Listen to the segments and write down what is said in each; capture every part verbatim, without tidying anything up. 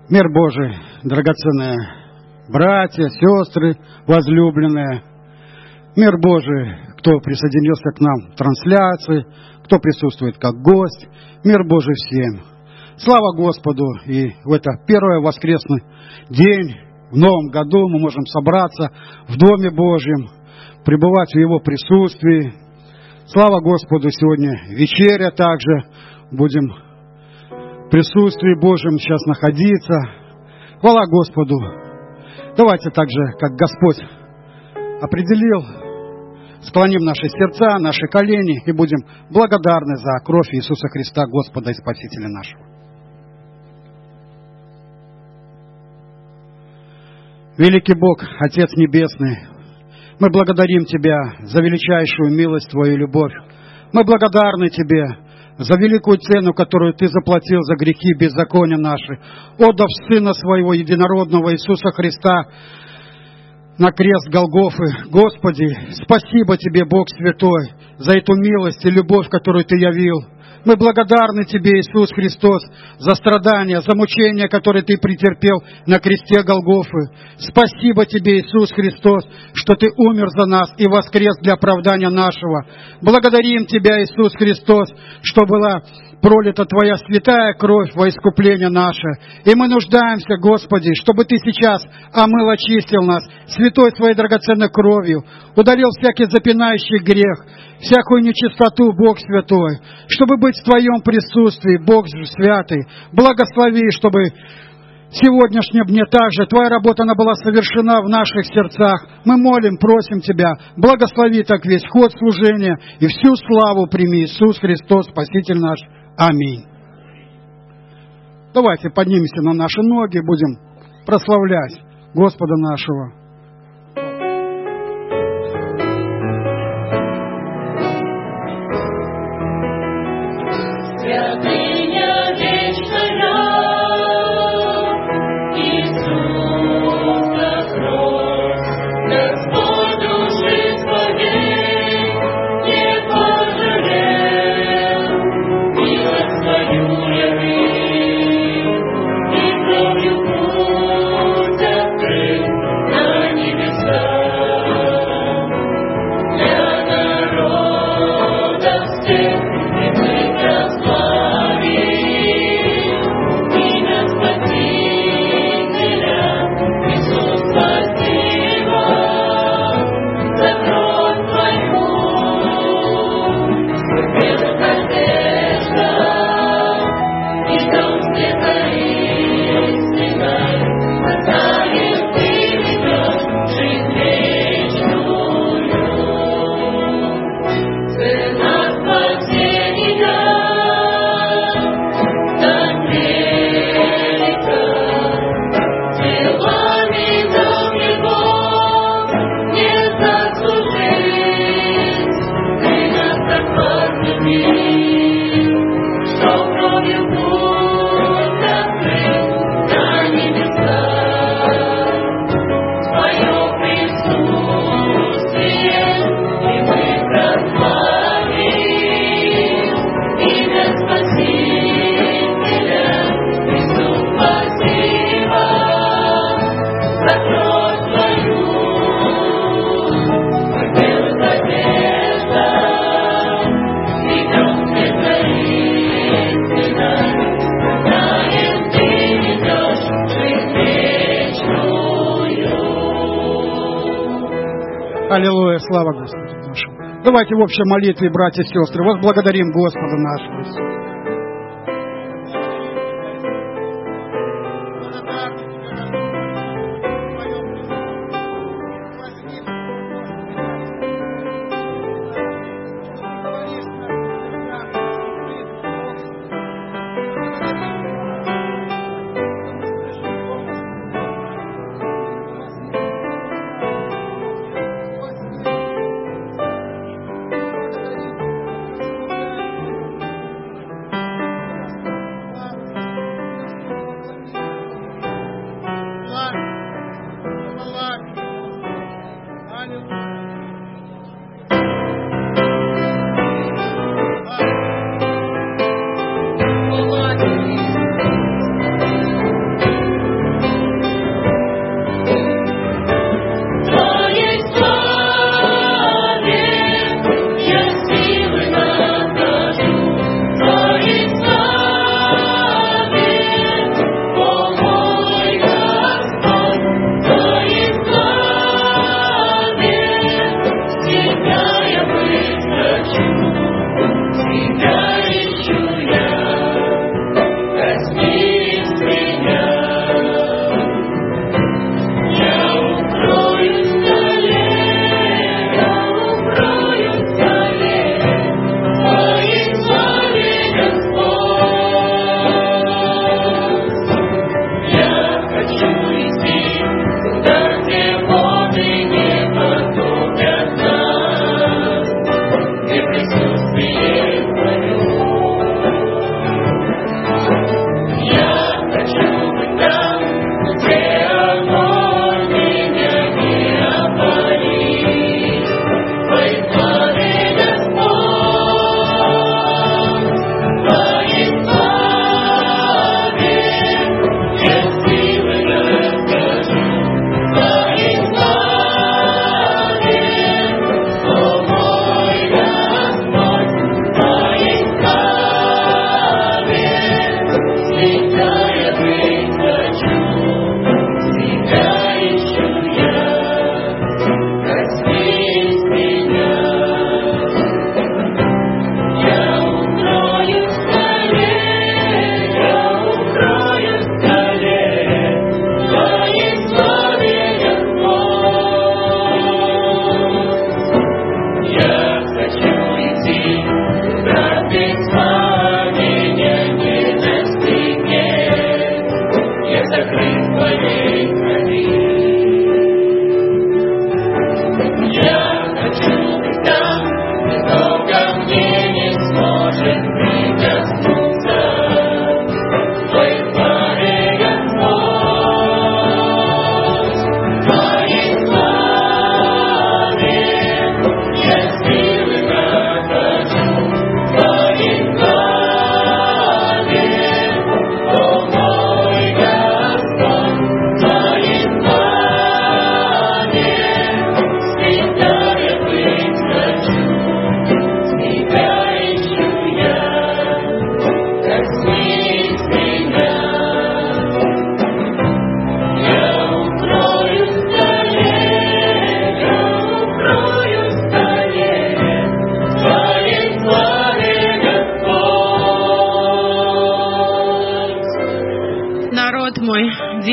Мир Божий, драгоценные братья, сестры, возлюбленные. Мир Божий, кто присоединился к нам в трансляции, кто присутствует как гость. Мир Божий всем. Слава Господу! И в это первый воскресный день, в новом году мы можем собраться в Доме Божьем, пребывать в Его присутствии. Слава Господу! Сегодня вечеря также. Будем в присутствии Божьем сейчас находиться. Хвала Господу! Давайте также, как Господь определил, склоним наши сердца, наши колени и будем благодарны за кровь Иисуса Христа, Господа и Спасителя нашего. Великий Бог, Отец Небесный, мы благодарим Тебя за величайшую милость Твою и любовь. Мы благодарны Тебе за великую цену, которую Ты заплатил за грехи и беззакония наши, отдав Сына Своего Единородного Иисуса Христа на крест Голгофы. Господи, спасибо Тебе, Бог Святой, за эту милость и любовь, которую Ты явил. Мы благодарны Тебе, Иисус Христос, за страдания, за мучения, которые Ты претерпел на кресте Голгофы. Спасибо Тебе, Иисус Христос, что Ты умер за нас и воскрес для оправдания нашего. Благодарим Тебя, Иисус Христос, что была пролита Твоя святая кровь во искупление наше. И мы нуждаемся, Господи, чтобы Ты сейчас омыл, очистил нас святой Своей драгоценной кровью, удалил всякий запинающий грех, всякую нечистоту, Бог Святой, чтобы быть в Твоем присутствии, Бог Святый. Благослови, чтобы в сегодняшнем дне также Твоя работа, она была совершена в наших сердцах. Мы молим, просим Тебя, благослови так весь ход служения и всю славу прими, Иисус Христос, Спаситель наш. Аминь. Давайте поднимемся на наши ноги, будем прославлять Господа нашего. Аллилуйя, слава Господу нашему. Давайте в общей молитве, братья и сестры, возблагодарим Господа нашего Иисуса.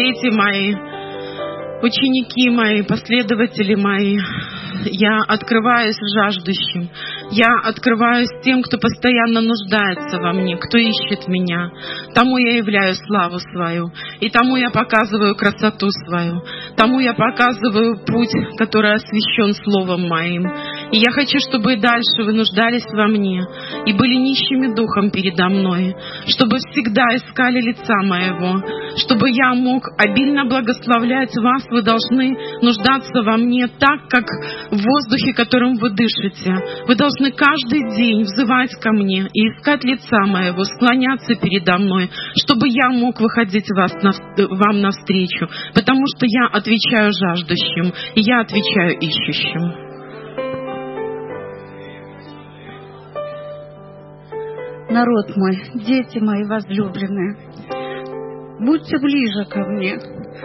дети мои, ученики мои, последователи мои. Я открываюсь жаждущим. Я открываюсь тем, кто постоянно нуждается во мне, кто ищет меня. Тому я являю славу свою. И тому я показываю красоту свою. Тому я показываю путь, который освящен Словом Моим. И я хочу, чтобы и дальше вы нуждались во мне и были нищими духом передо мной, чтобы всегда искали лица Моего, чтобы я мог обильно благословлять вас. Вы должны нуждаться во мне так, как в воздухе, которым вы дышите. Вы должны каждый день взывать ко мне и искать лица Моего, склоняться передо мной, чтобы я мог выходить вас, вам навстречу, потому что я отвечаю жаждущим, и я отвечаю ищущим. Народ мой, дети мои возлюбленные, будьте ближе ко мне.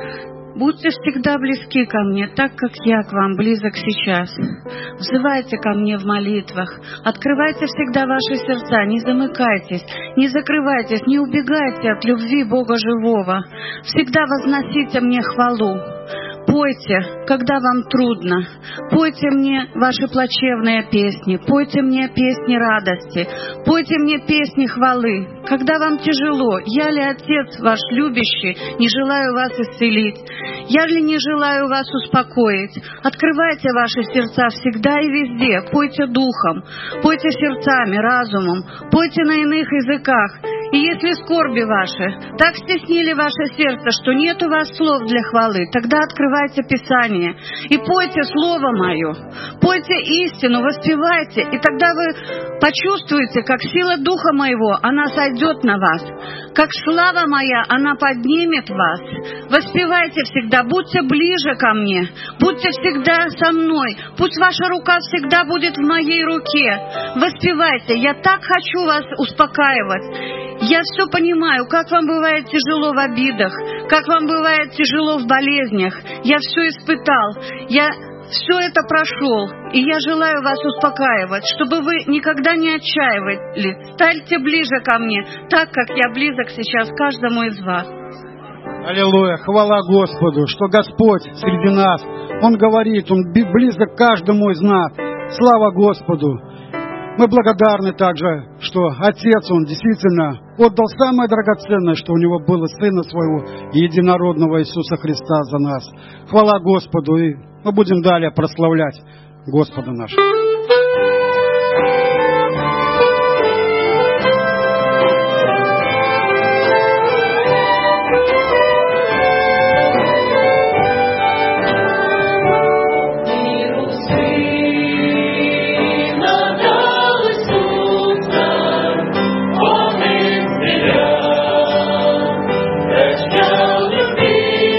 Будьте всегда близки ко мне, так как я к вам близок сейчас. Взывайте ко мне в молитвах. Открывайте всегда ваши сердца, не замыкайтесь, не закрывайтесь, не убегайте от любви Бога живого. Всегда возносите мне хвалу. Пойте, когда вам трудно. Пойте мне ваши плачевные песни. Пойте мне песни радости. Пойте мне песни хвалы. Когда вам тяжело, я ли Отец ваш любящий, не желаю вас исцелить? Я ли не желаю вас успокоить? Открывайте ваши сердца всегда и везде. Пойте духом. Пойте сердцами, разумом. Пойте на иных языках. И если скорби ваши так стеснили ваше сердце, что нет у вас слов для хвалы, тогда открывайте Писание и пойте Слово Мое, пойте истину, воспевайте, и тогда вы почувствуете, как сила Духа Моего, она сойдет на вас, как слава Моя, она поднимет вас. Воспевайте всегда, будьте ближе ко мне, будьте всегда со мной, пусть ваша рука всегда будет в моей руке. Воспевайте, я так хочу вас успокаивать. Я все понимаю, как вам бывает тяжело в обидах, как вам бывает тяжело в болезнях. Я все испытал, я все это прошел, и я желаю вас успокаивать, чтобы вы никогда не отчаивались. Станьте ближе ко мне, так как я близок сейчас к каждому из вас. Аллилуйя, хвала Господу, что Господь среди нас. Он говорит, Он близок к каждому из нас. Слава Господу. Мы благодарны также, что Отец, Он действительно отдал самое драгоценное, что у Него было, Сына Своего, Единородного Иисуса Христа за нас. Хвала Господу, и мы будем далее прославлять Господа нашего.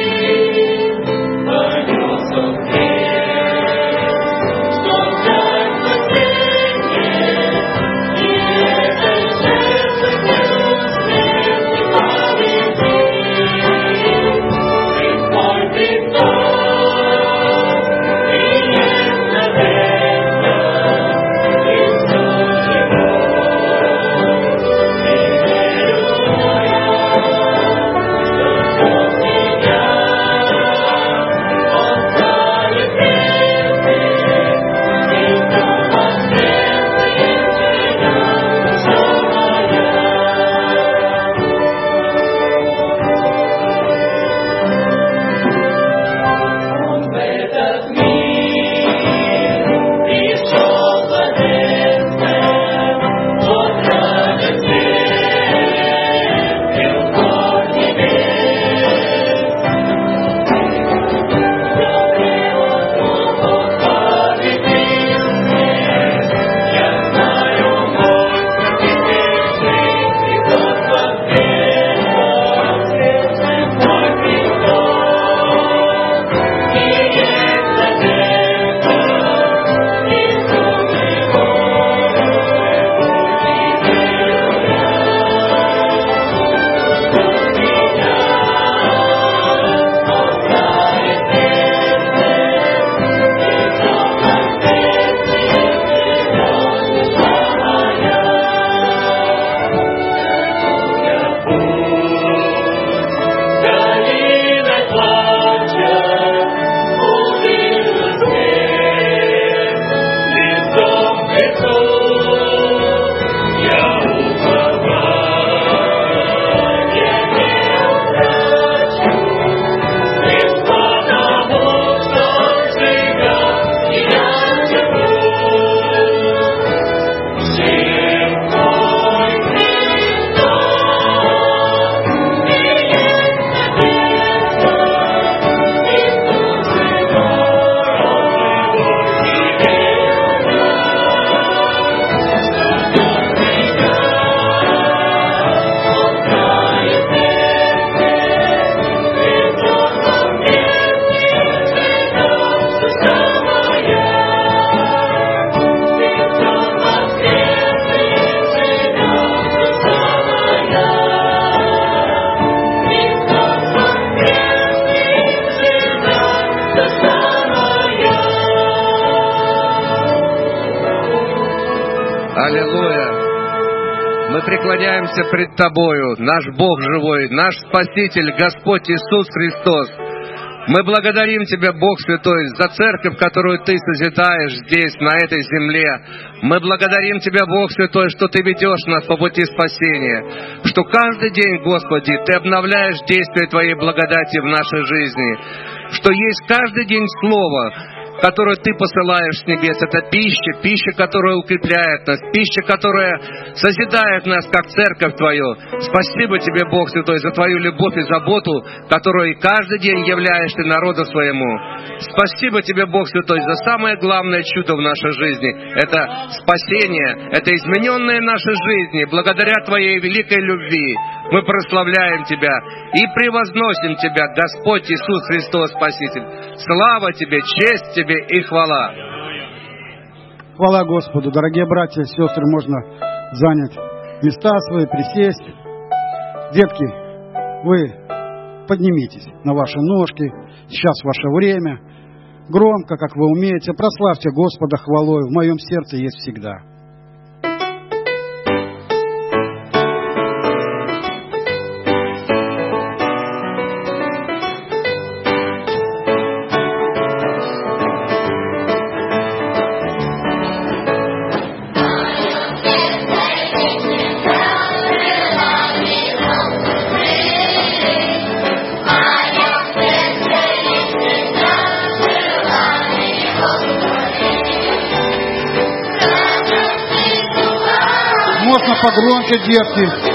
Stop Аллилуйя. Мы преклоняемся пред Тобою, наш Бог живой, наш Спаситель, Господь Иисус Христос. Мы благодарим Тебя, Бог Святой, за церковь, которую Ты созидаешь здесь, на этой земле. Мы благодарим Тебя, Бог Святой, что Ты ведешь нас по пути спасения, что каждый день, Господи, Ты обновляешь действие Твоей благодати в нашей жизни, что есть каждый день Слово, которую Ты посылаешь с небес. Это пища, пища, которая укрепляет нас, пища, которая созидает нас, как церковь Твою. Спасибо Тебе, Бог Святой, за Твою любовь и заботу, которую каждый день являешь Ты народу Своему. Спасибо Тебе, Бог Святой, за самое главное чудо в нашей жизни. Это спасение, это измененные наши жизни, благодаря Твоей великой любви. Мы прославляем Тебя и превозносим Тебя, Господь Иисус Христос, Спаситель. Слава Тебе, честь Тебе и хвала. Хвала Господу. Дорогие братья и сестры, можно занять места свои, присесть. Детки, вы поднимитесь на ваши ножки. Сейчас ваше время. Громко, как вы умеете, прославьте Господа хвалой. В моем сердце есть всегда. Можно погромче, детки.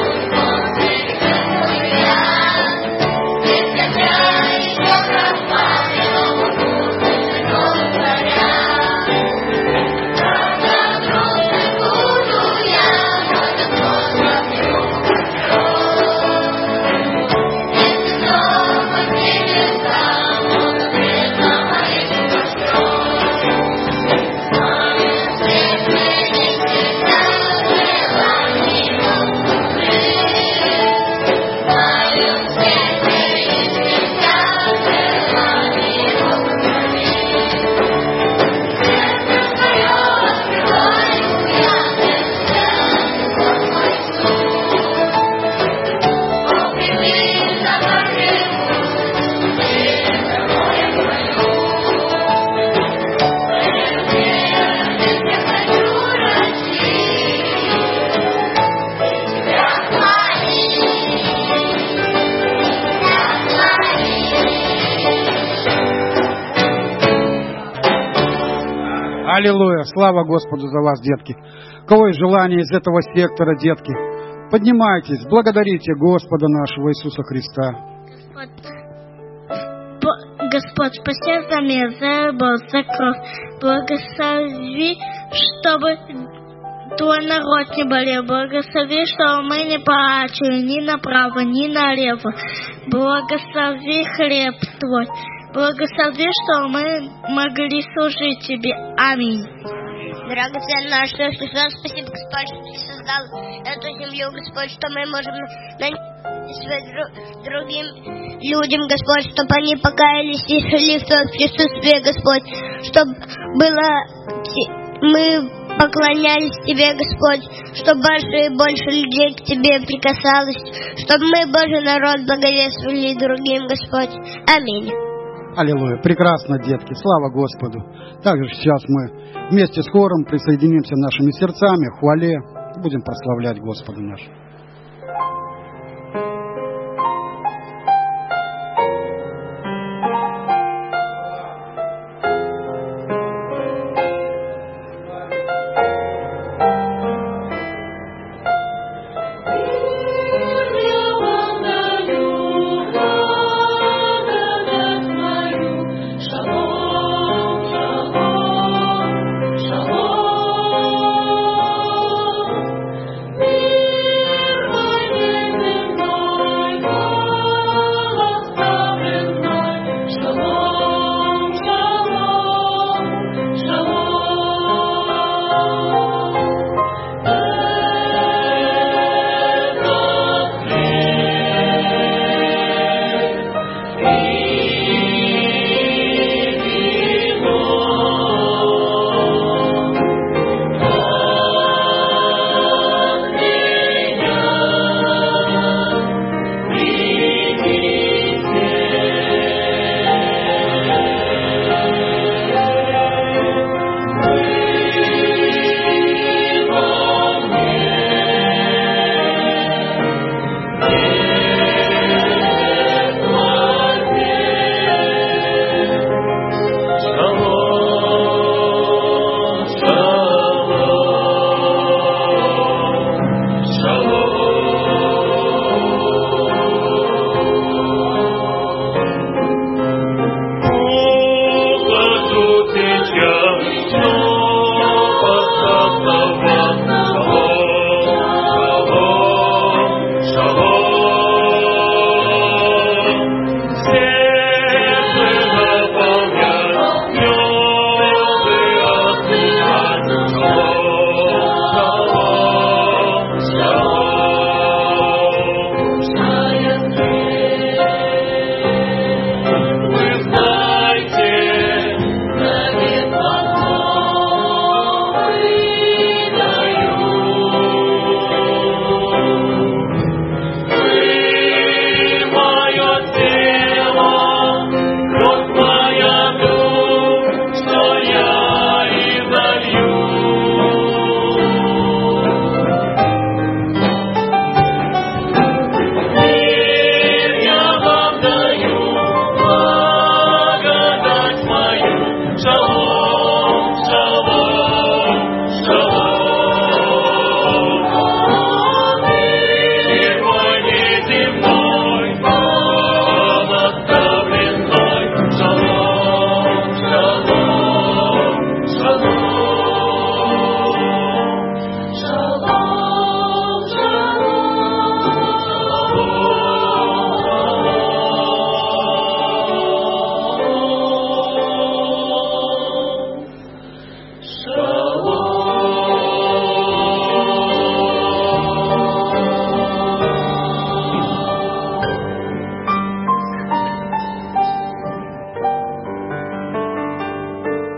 Аллилуйя! Слава Господу за вас, детки. У кого есть желание из этого сектора, детки, поднимайтесь, благодарите Господа нашего Иисуса Христа. Господь, Господь спаси за мир, за любовь, за кровь. Благослови, чтобы Твой народ не болел. Благослови, чтобы мы не плачали ни направо, ни налево. Благослови хлеб Твой. Благослови, что мы могли служить Тебе. Аминь. Драгоценный наш Иисус, спасибо, Господь, что Ты создал эту землю, Господь, что мы можем нанести другим людям, Господь, чтобы они покаялись и шли в Твоем присутствии, Господь, чтобы было, мы поклонялись Тебе, Господь, чтобы больше и больше людей к Тебе прикасалось, чтобы мы, Божий народ, благовествовали другим, Господь. Аминь. Аллилуйя. Прекрасно, детки. Слава Господу. Также сейчас мы вместе с хором присоединимся нашими сердцами в хвале и будем прославлять Господа нашего. Shalom, shalom.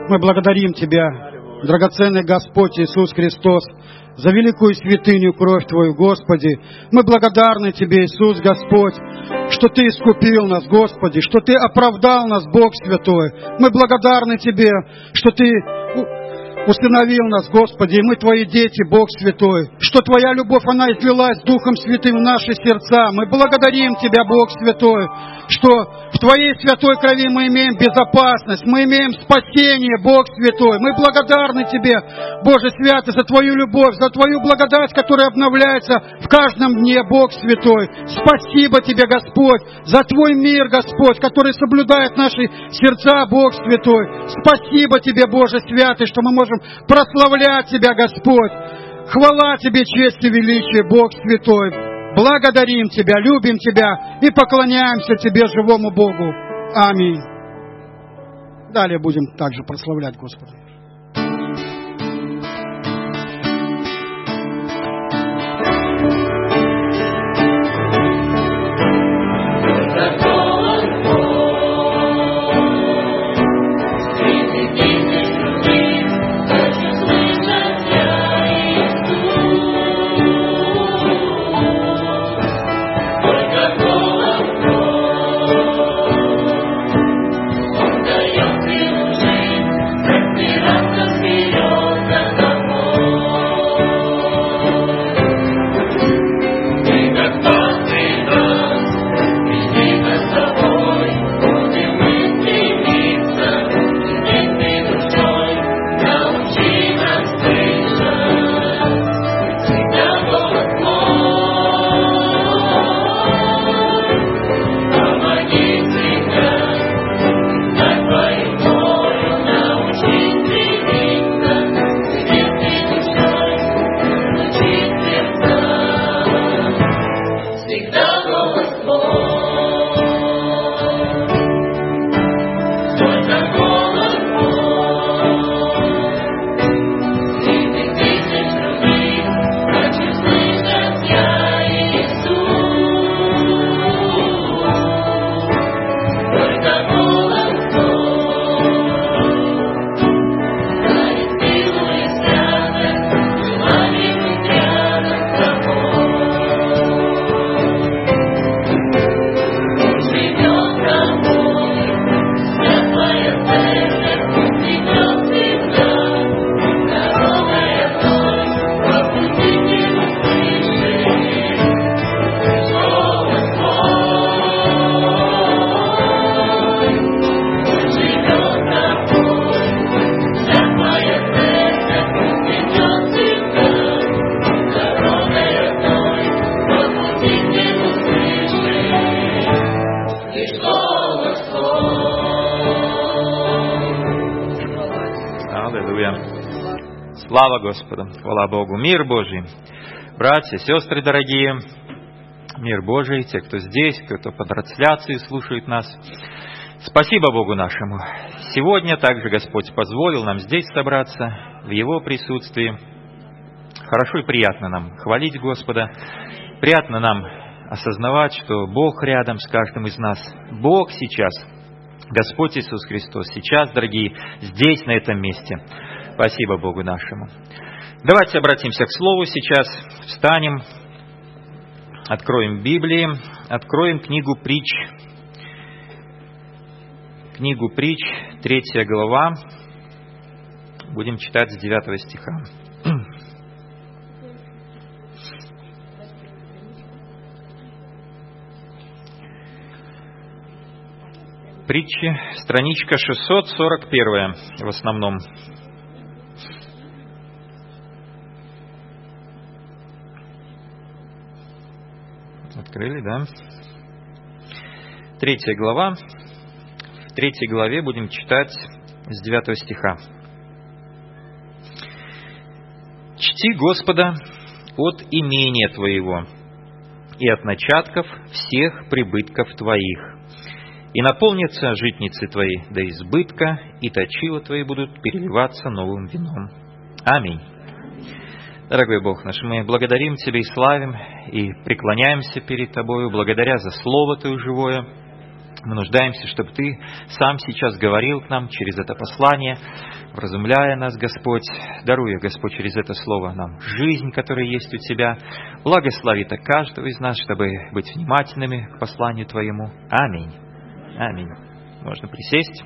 Мы благодарим Тебя, драгоценный Господь Иисус Христос, за великую святыню кровь Твою, Господи. Мы благодарны Тебе, Иисус Господь, что Ты искупил нас, Господи, что Ты оправдал нас, Бог Святой. Мы благодарны Тебе, что Ты усыновил нас, Господи, и мы Твои дети, Бог Святой, что Твоя любовь, она излилась Духом Святым в наши сердца. Мы благодарим Тебя, Бог Святой, что в Твоей святой крови мы имеем безопасность, мы имеем спасение, Бог Святой. Мы благодарны Тебе, Боже Святый, за Твою любовь, за Твою благодать, которая обновляется в каждом дне, Бог Святой. Спасибо Тебе, Господь, за Твой мир, Господь, который соблюдает наши сердца, Бог Святой. Спасибо Тебе, Боже Святый, что мы можем прославлять Тебя, Господь. Хвала Тебе, честь и величие, Бог Святой. Благодарим Тебя, любим Тебя и поклоняемся Тебе, живому Богу. Аминь. Далее будем также прославлять Господа. Слава Господу, хвала Богу, мир Божий. Братья, сестры дорогие, мир Божий, те, кто здесь, кто по трансляции слушает нас. Спасибо Богу нашему. Сегодня также Господь позволил нам здесь собраться, в Его присутствии. Хорошо и приятно нам хвалить Господа. Приятно нам осознавать, что Бог рядом с каждым из нас. Бог сейчас, Господь Иисус Христос, сейчас, дорогие, здесь, на этом месте. Спасибо Богу нашему. Давайте обратимся к Слову сейчас. Встанем, откроем Библии, откроем книгу Притч. Книгу Притч, третья глава. Будем читать с девятого стиха. Притчи, страничка шестьсот сорок один в основном. Открыли, да? Третья глава. В третьей главе будем читать с девятого стиха. «Чти Господа от имения Твоего и от начатков всех прибытков Твоих, и наполнятся житницы Твои до избытка, и точила Твои будут переливаться новым вином. Аминь». Дорогой Бог наш, мы благодарим Тебя и славим, и преклоняемся перед Тобою, благодаря за Слово Твое живое, Мы нуждаемся, чтобы Ты сам сейчас говорил к нам через это послание, вразумляя нас, Господь, даруя, Господь, через это слово нам жизнь, которая есть у Тебя. Благослови так каждого из нас, чтобы быть внимательными к посланию Твоему. Аминь. Аминь. Можно присесть.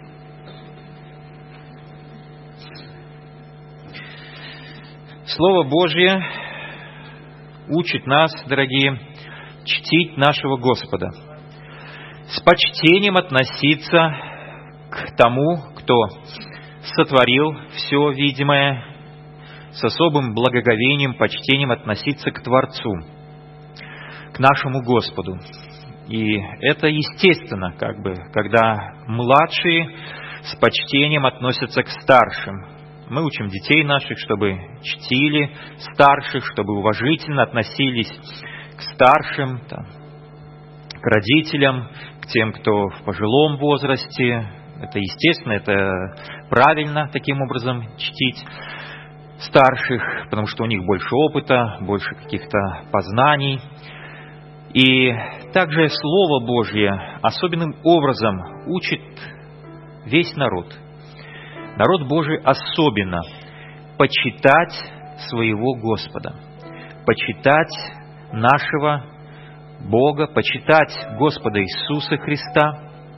Слово Божье учит нас, дорогие, чтить нашего Господа, с почтением относиться к тому, кто сотворил все видимое, с особым благоговением, почтением относиться к Творцу, к нашему Господу. И это естественно, как бы, когда младшие с почтением относятся к старшим. Мы учим детей наших, чтобы чтили старших, чтобы уважительно относились к старшим, там, к родителям, к тем, кто в пожилом возрасте. Это естественно, это правильно таким образом чтить старших, потому что у них больше опыта, больше каких-то познаний. И также Слово Божье особенным образом учит весь народ. Народ Божий особенно почитать своего Господа, почитать нашего Бога, почитать Господа Иисуса Христа.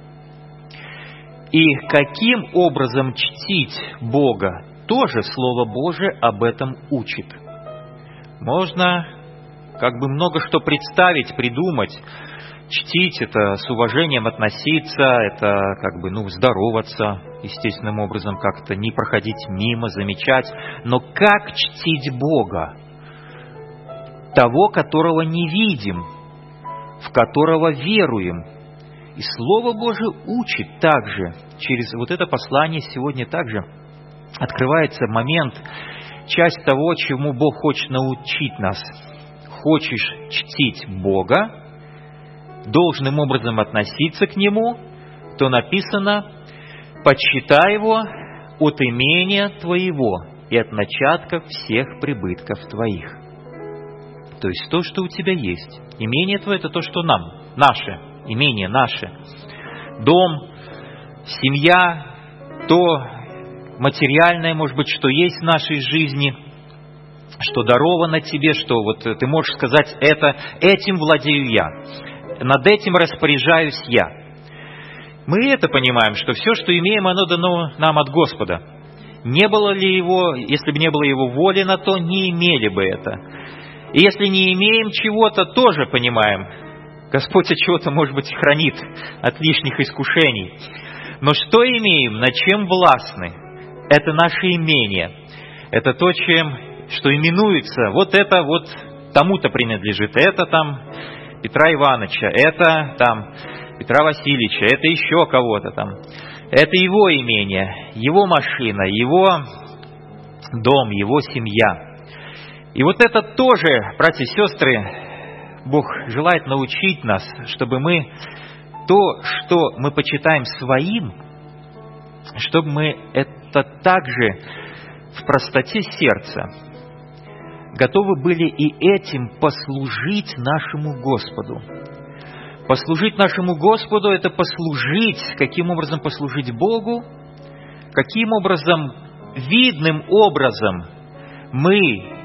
И каким образом чтить Бога, тоже Слово Божие об этом учит. Можно как бы много что представить, придумать. Чтить — это с уважением относиться, это как бы, ну, здороваться естественным образом, как-то не проходить мимо, замечать. Но как чтить Бога? Того, которого не видим, в которого веруем. И Слово Божие учит также, через вот это послание сегодня также открывается момент, часть того, чему Бог хочет научить нас. Хочешь чтить Бога, должным образом относиться к Нему, то написано: «Почитай Его от имения Твоего и от начатков всех прибытков Твоих». То есть то, что у тебя есть. Имение Твое — это то, что нам, наше, имение наше. Дом, семья, то материальное, может быть, что есть в нашей жизни, что даровано тебе, что вот ты можешь сказать: это, этим владею я, над этим распоряжаюсь я. Мы это понимаем, что все, что имеем, оно дано нам от Господа. Не было ли Его, если бы не было Его воли на то, не имели бы это. И если не имеем чего-то, тоже понимаем, Господь от чего-то, может быть, хранит от лишних искушений. Но что имеем, над чем властны? Это наше имение. Это то, чем, что именуется, вот это вот тому-то принадлежит, это там Петра Ивановича, это там Петра Васильевича, это еще кого-то там. Это его имение, его машина, его дом, его семья. И вот это тоже, братья и сестры, Бог желает научить нас, чтобы мы то, что мы почитаем своим, чтобы мы это также в простоте сердца готовы были и этим послужить нашему Господу. Послужить нашему Господу — это послужить, каким образом послужить Богу, каким образом, видным образом мы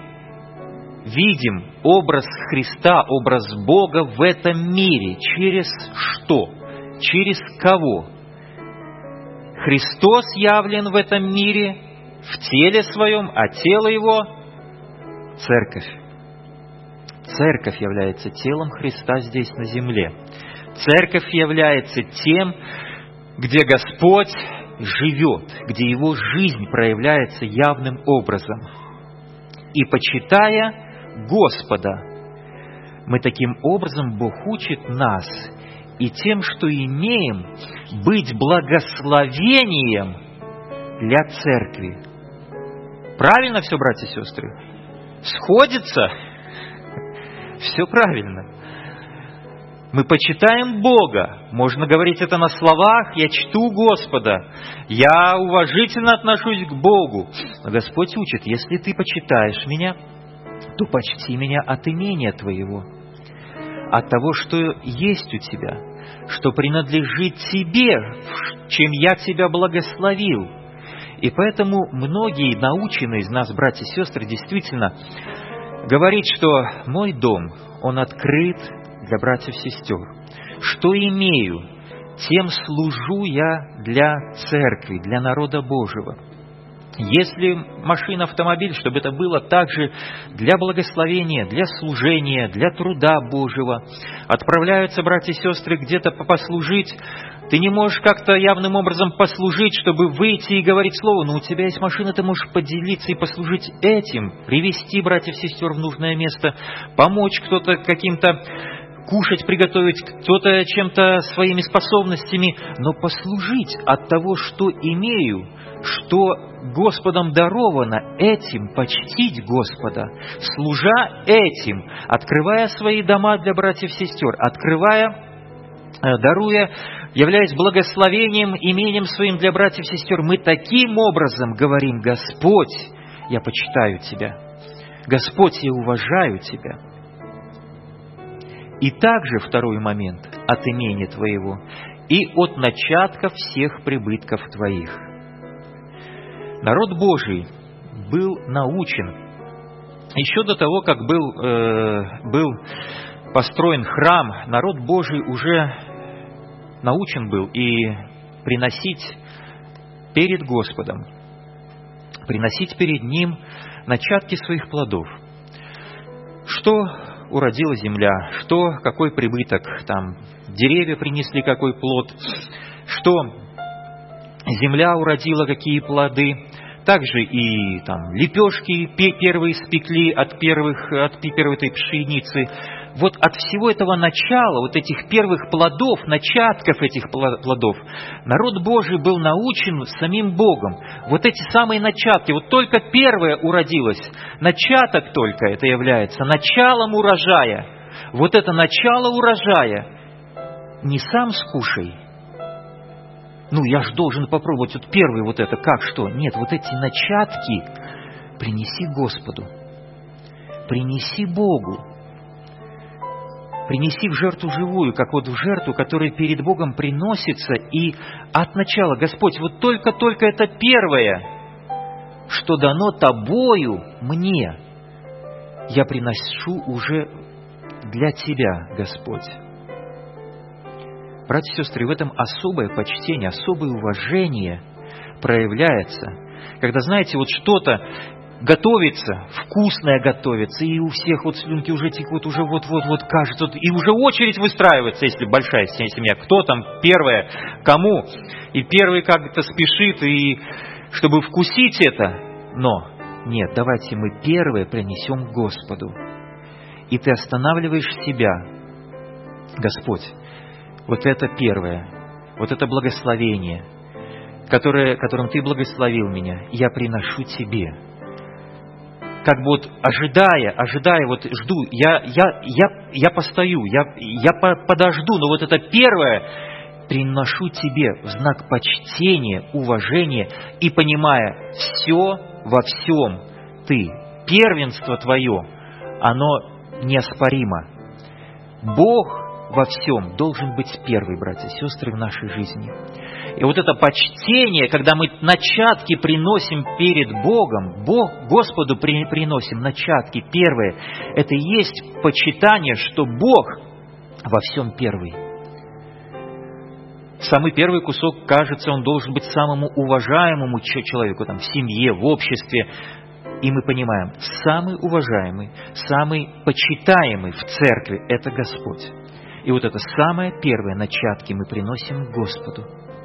видим образ Христа, образ Бога в этом мире. Через что? Через кого? Христос явлен в этом мире в теле своем, а тело Его — церковь. Церковь является телом Христа здесь на земле. Церковь является тем, где Господь живет, где Его жизнь проявляется явным образом. И почитая Господа, мы таким образом, Бог учит нас и тем, что имеем, быть благословением для церкви. Правильно все, братья и сестры? Сходится? Все правильно. Мы почитаем Бога. Можно говорить это на словах: я чту Господа, я уважительно отношусь к Богу. Но Господь учит: если ты почитаешь Меня, то почти Меня от имения твоего, от того, что есть у тебя. что принадлежит Тебе, чем я Тебя благословил. И поэтому многие научены из нас, братья и сестры, действительно говорить, что мой дом, он открыт для братьев и сестер. Что имею, тем служу я для церкви, для народа Божьего. Если машина, автомобиль, чтобы это было также для благословения, для служения, для труда Божьего. Отправляются братья и сестры где-то послужить. Ты не можешь как-то явным образом послужить, чтобы выйти и говорить слово, но у тебя есть машина, ты можешь поделиться и послужить этим, привести братьев и сестер в нужное место, помочь кто-то каким-то кушать, приготовить, кто-то чем-то своими способностями, но послужить от того, что имею, что Господом даровано, этим почтить Господа, служа этим, открывая свои дома для братьев и сестер, открывая, даруя, являясь благословением, имением своим для братьев и сестер, мы таким образом говорим: Господь, я почитаю Тебя, Господь, я уважаю Тебя. И также второй момент от имени Твоего и от начатков всех прибытков Твоих. Народ Божий был научен еще до того, как был, э, был построен храм. Народ Божий уже научен был и приносить перед Господом, приносить перед Ним начатки своих плодов. Что уродила земля, что, какой прибыток, там, деревья принесли какой плод, что земля уродила какие плоды, также и там лепешки первые спекли от первых, от первой этой пшеницы. Вот от всего этого начала, вот этих первых плодов, начатков этих плодов, народ Божий был научен самим Богом. Вот эти самые начатки, вот только первое уродилось, начаток только это является началом урожая. Вот это начало урожая не сам скушай. Ну, я ж должен попробовать вот первый вот это, как, что? Нет, вот эти начатки принеси Господу, принеси Богу. Принеси в жертву живую, как вот в жертву, которая перед Богом приносится, и от начала, Господь, вот только-только это первое, что дано Тобою мне, я приношу уже для Тебя, Господь. Братья и сестры, в этом особое почтение, особое уважение проявляется, когда, знаете, вот что-то готовится, вкусное готовится, и у всех вот слюнки уже текут, уже вот-вот-вот кажется, и уже очередь выстраивается, если большая семья, кто там первое, кому, и первый как-то спешит, и чтобы вкусить это, но нет, давайте мы первое принесем Господу, и ты останавливаешь себя, Господь, вот это первое, вот это благословение, которое, которым Ты благословил меня, я приношу Тебе. Как бы вот ожидая, ожидая, вот жду, я, я, я, я постою, я, я подожду, но вот это первое приношу Тебе в знак почтения, уважения и понимая, все во всем Ты, первенство Твое, оно неоспоримо. Бог во всем должен быть первый, братья и сестры, в нашей жизни. И вот это почтение, когда мы начатки приносим перед Богом, Бог, Господу при, приносим начатки первые, это и есть почитание, что Бог во всем первый. Самый первый кусок, кажется, он должен быть самому уважаемому человеку, там, в семье, в обществе. И мы понимаем, самый уважаемый, самый почитаемый в церкви – это Господь. И вот это самое первое начатки мы приносим Господу.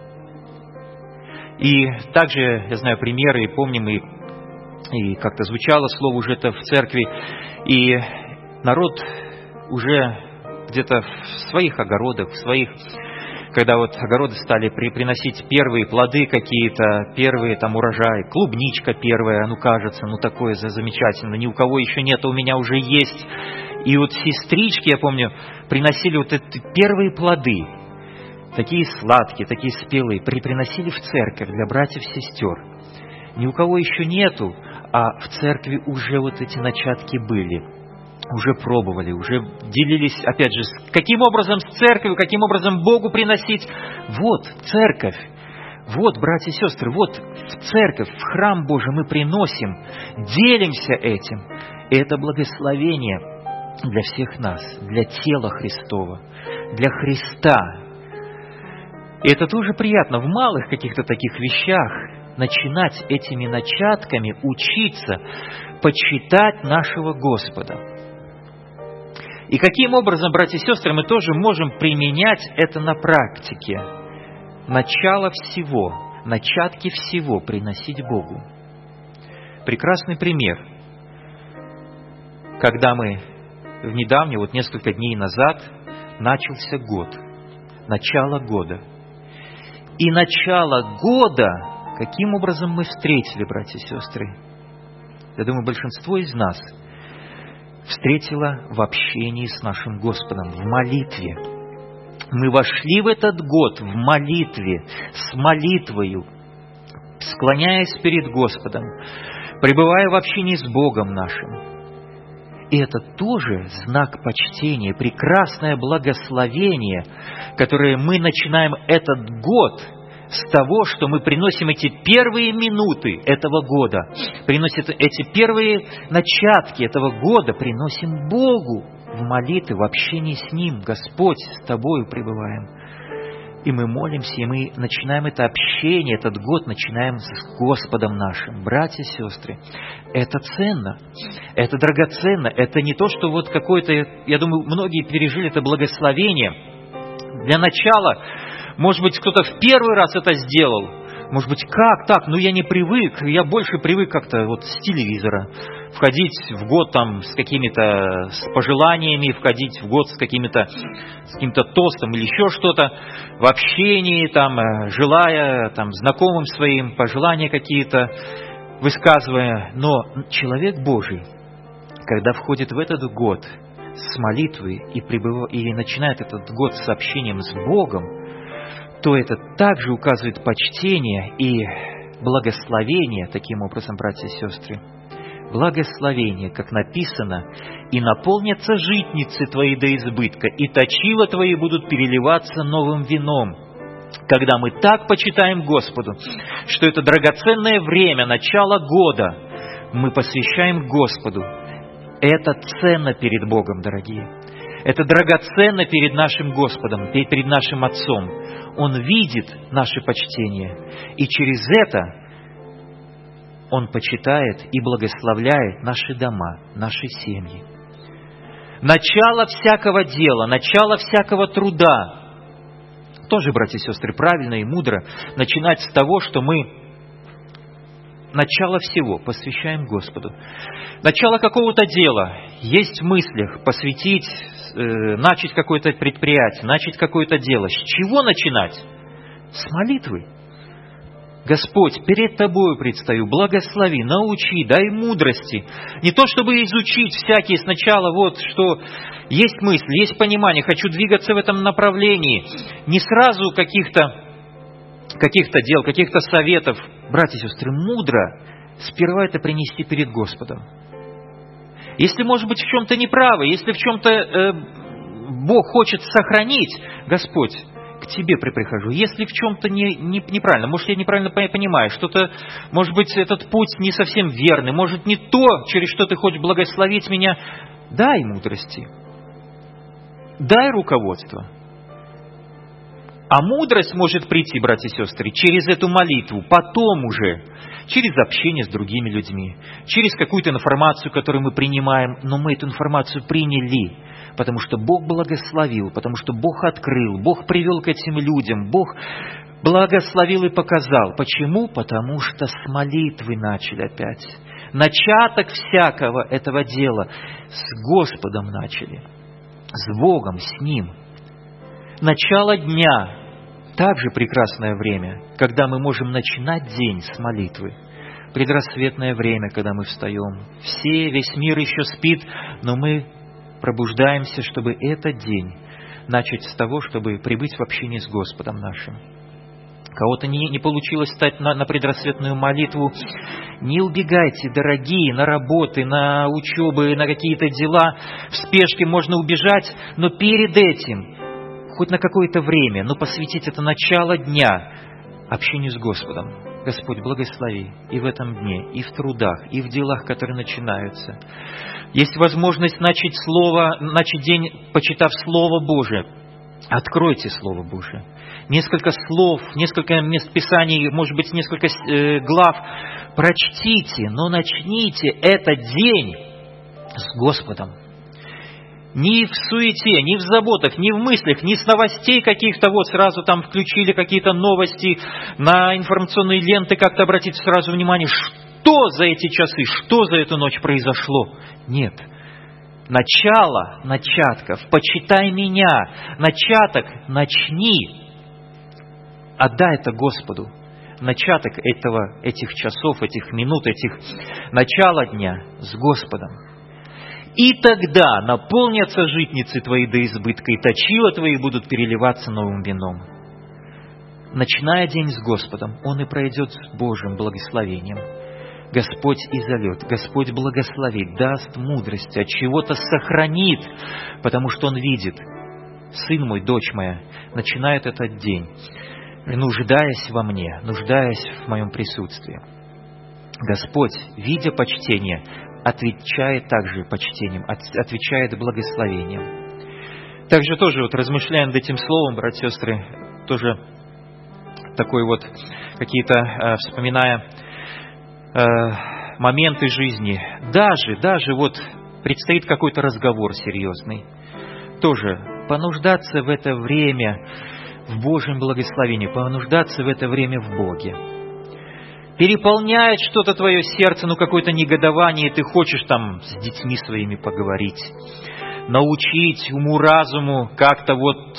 И также, я знаю примеры, и помним, и, и как-то звучало слово уже это в церкви, и народ уже где-то в своих огородах, в своих, когда вот огороды стали при, приносить первые плоды какие-то, первые там урожаи, клубничка первая, ну кажется, ну такое замечательно, ни у кого еще нет, а у меня уже есть. И вот сестрички, я помню, приносили вот эти первые плоды, такие сладкие, такие спелые, приносили в церковь для братьев и сестер. Ни у кого еще нету, а в церкви уже вот эти начатки были. уже пробовали, уже делились, опять же, каким образом с церковью, каким образом Богу приносить. Вот церковь, вот, братья и сестры, вот в церковь, в храм Божий мы приносим, делимся этим. И это благословение для всех нас, для тела Христова, для Христа. И это тоже приятно в малых каких-то таких вещах начинать этими начатками учиться почитать нашего Господа. И каким образом, братья и сестры, мы тоже можем применять это на практике? Начало всего, начатки всего приносить Богу. Прекрасный пример. Когда мы в недавнее, вот несколько дней назад, начался год, начало года. И начало года, каким образом мы встретили, братья и сестры? Я думаю, большинство из нас встретило в общении с нашим Господом, в молитве. Мы вошли в этот год в молитве, с молитвою, склоняясь перед Господом, пребывая в общении с Богом нашим. И это тоже знак почтения, прекрасное благословение, которое мы начинаем этот год с того, что мы приносим эти первые минуты этого года, приносим эти первые начатки этого года, приносим Богу в молитве, в общении с Ним. Господь, с Тобою пребываем. И мы молимся, и мы начинаем это общение, этот год начинаем с Господом нашим. Братья и сестры, это ценно, это драгоценно, это не то, что вот какое-то, я думаю, многие пережили это благословение. Для начала, может быть, кто-то в первый раз это сделал, может быть, как так? Ну, я не привык, я больше привык как-то вот с телевизора входить в год там с какими-то с пожеланиями, входить в год с какими-то с каким-то тостом или еще что-то, в общении, там, желая там, знакомым своим пожелания какие-то, высказывая. Но человек Божий, когда входит в этот год с молитвой и, пребыв... и начинает этот год с общением с Богом, то это также указывает почтение и благословение, таким образом, братья и сестры. Благословение, как написано, «И наполнятся житницы твои до избытка, и точила твои будут переливаться новым вином». Когда мы так почитаем Господу, что это драгоценное время, начало года, мы посвящаем Господу. Это ценно перед Богом, дорогие. Это драгоценно перед нашим Господом, перед нашим Отцом. Он видит наше почтение, и через это Он почитает и благословляет наши дома, наши семьи. Начало всякого дела, начало всякого труда. Тоже, братья и сестры, правильно и мудро начинать с того, что мы начало всего посвящаем Господу. Начало какого-то дела есть в мыслях посвятить, э, начать какое-то предприятие, начать какое-то дело. С чего начинать? С молитвы. Господь, перед Тобою предстаю, благослови, научи, дай мудрости. Не то, чтобы изучить всякие сначала, вот, что есть мысль, есть понимание, хочу двигаться в этом направлении. Не сразу каких-то каких-то дел, каких-то советов. Братья и сестры, мудро сперва это принести перед Господом. Если, может быть, в чем-то неправы, если в чем-то э, Бог хочет сохранить, Господь, к Тебе прихожу. Если в чем-то не, не, неправильно, может, я неправильно понимаю, что-то, может быть, этот путь не совсем верный, может, не то, через что Ты хочешь благословить меня, дай мудрости, дай руководство. А мудрость может прийти, братья и сестры, через эту молитву, потом уже, через общение с другими людьми, через какую-то информацию, которую мы принимаем, но мы эту информацию приняли, потому что Бог благословил, потому что Бог открыл, Бог привел к этим людям, Бог благословил и показал. Почему? Потому что с молитвы начали опять. Начаток всякого этого дела с Господом начали, с Богом, с Ним. Начало дня – также прекрасное время, когда мы можем начинать день с молитвы. Предрассветное время, когда мы встаем. Все, весь мир еще спит, но мы пробуждаемся, чтобы этот день начать с того, чтобы прибыть в общение с Господом нашим. кого-то не, не получилось встать на, на предрассветную молитву. Не убегайте, дорогие, на работы, на учебы, на какие-то дела. В спешке можно убежать, но перед этим, хоть на какое-то время, но посвятить это начало дня общению с Господом. Господь, благослови и в этом дне, и в трудах, и в делах, которые начинаются. Есть возможность начать слово, начать день, почитав Слово Божие. Откройте Слово Божие. Несколько слов, несколько мест Писаний, может быть, несколько э, глав. Прочтите, но начните этот день с Господом. Ни в суете, ни в заботах, ни в мыслях, ни с новостей каких-то, вот сразу там включили какие-то новости на информационные ленты, как-то обратите сразу внимание, что за эти часы, что за эту ночь произошло. Нет. Начало начатков, почитай меня, начаток начни. Отдай это Господу. Начаток этого, этих часов, этих минут, этих начала дня с Господом. И тогда наполнятся житницы твои до избытка, и точила твои будут переливаться новым вином. Начиная день с Господом, он и пройдет с Божьим благословением. Господь изольет, Господь благословит, даст мудрость, от чего-то сохранит, потому что Он видит, сын мой, дочь моя, начинает этот день, нуждаясь во мне, нуждаясь в моем присутствии. Господь, видя почтение, отвечает также почтением, отвечает благословением. Также тоже вот размышляя над этим словом, братья и сестры, тоже такой вот какие-то, э, вспоминая э, моменты жизни, даже, даже вот предстоит какой-то разговор серьезный, тоже понуждаться в это время в Божьем благословении, понуждаться в это время в Боге. Переполняет что-то твое сердце, ну какое-то негодование, и ты хочешь там с детьми своими поговорить, научить уму-разуму, как-то вот,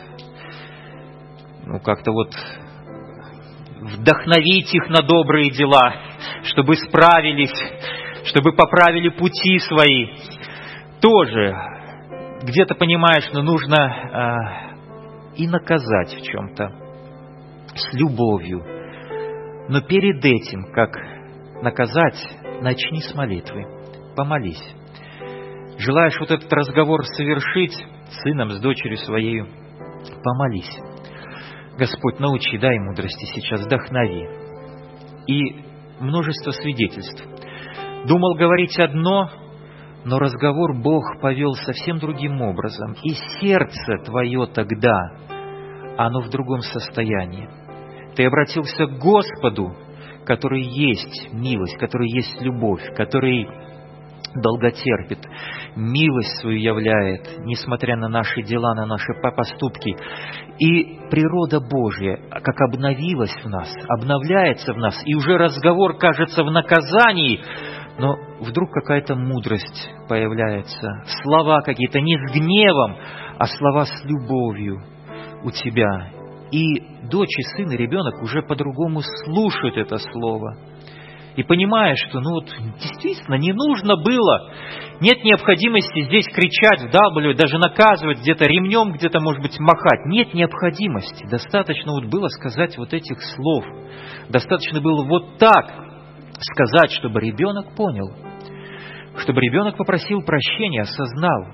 ну как-то вот вдохновить их на добрые дела, чтобы справились, чтобы поправили пути свои. Тоже где-то понимаешь, что нужно э, и наказать в чем-то, с любовью. Но перед этим, как наказать, начни с молитвы, помолись. Желаешь вот этот разговор совершить с сыном, с дочерью своей, помолись. Господь, научи, дай мудрости сейчас, вдохнови. И множество свидетельств. Думал говорить одно, но разговор Бог повел совсем другим образом. И сердце твое тогда, оно в другом состоянии. Ты обратился к Господу, который есть милость, который есть любовь, который долготерпит, милость свою являет, несмотря на наши дела, на наши поступки. И природа Божья, как обновилась в нас, обновляется в нас, и уже разговор кажется в наказании, но вдруг какая-то мудрость появляется, слова какие-то не с гневом, а слова с любовью у тебя. И дочь, и сын, и ребенок уже по-другому слушают это слово. И понимаешь, что ну вот действительно не нужно было, нет необходимости здесь кричать, вдалбливать, даже наказывать, где-то ремнем, где-то, может быть, махать. Нет необходимости. Достаточно вот было сказать вот этих слов. Достаточно было вот так сказать, чтобы ребенок понял, чтобы ребенок попросил прощения, осознал.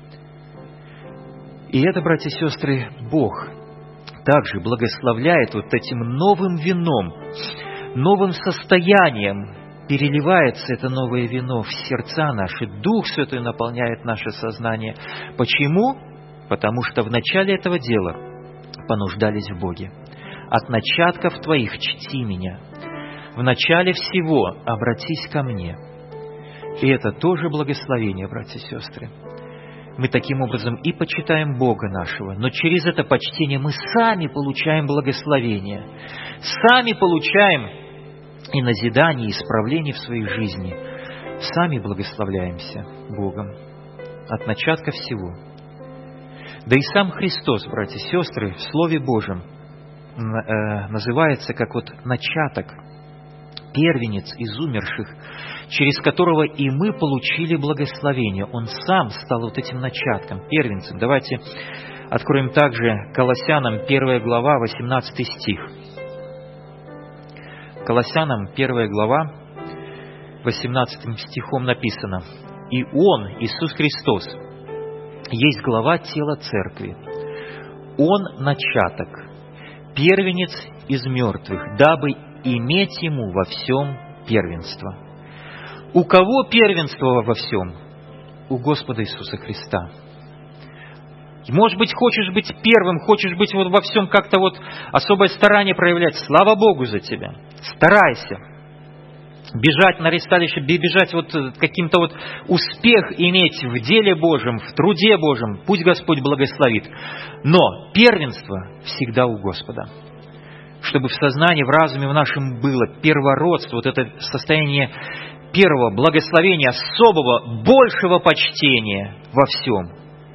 И это, братья и сестры, Бог также благословляет вот этим новым вином, новым состоянием. Переливается это новое вино в сердца наши. Дух Святой наполняет наше сознание. Почему? Потому что в начале этого дела понуждались в Боге. От начатков твоих чти меня. В начале всего обратись ко мне. И это тоже благословение, братья и сестры. Мы таким образом и почитаем Бога нашего, но через это почтение мы сами получаем благословение, сами получаем и назидание, и исправление в своей жизни, сами благословляемся Богом от начатка всего. Да и сам Христос, братья и сестры, в Слове Божьем называется как вот начаток, первенец из умерших, через которого и мы получили благословение. Он сам стал вот этим начатком, первенцем. Давайте откроем также Колоссянам первая глава, восемнадцатый стих. Колоссянам первая глава, восемнадцатым стихом написано: «И Он, Иисус Христос, есть глава тела Церкви. Он начаток, первенец из мертвых, дабы иметь Ему во всем первенство». У кого первенство во всем? У Господа Иисуса Христа. Может быть, хочешь быть первым, хочешь быть вот во всем как-то вот особое старание проявлять. Слава Богу за тебя. Старайся. Бежать на ресталище, бежать вот каким-то вот успех иметь в деле Божьем, в труде Божьем. Пусть Господь благословит. Но первенство всегда у Господа. Чтобы в сознании, в разуме в нашем было первородство, вот это состояние первого благословения, особого, большего почтения во всем.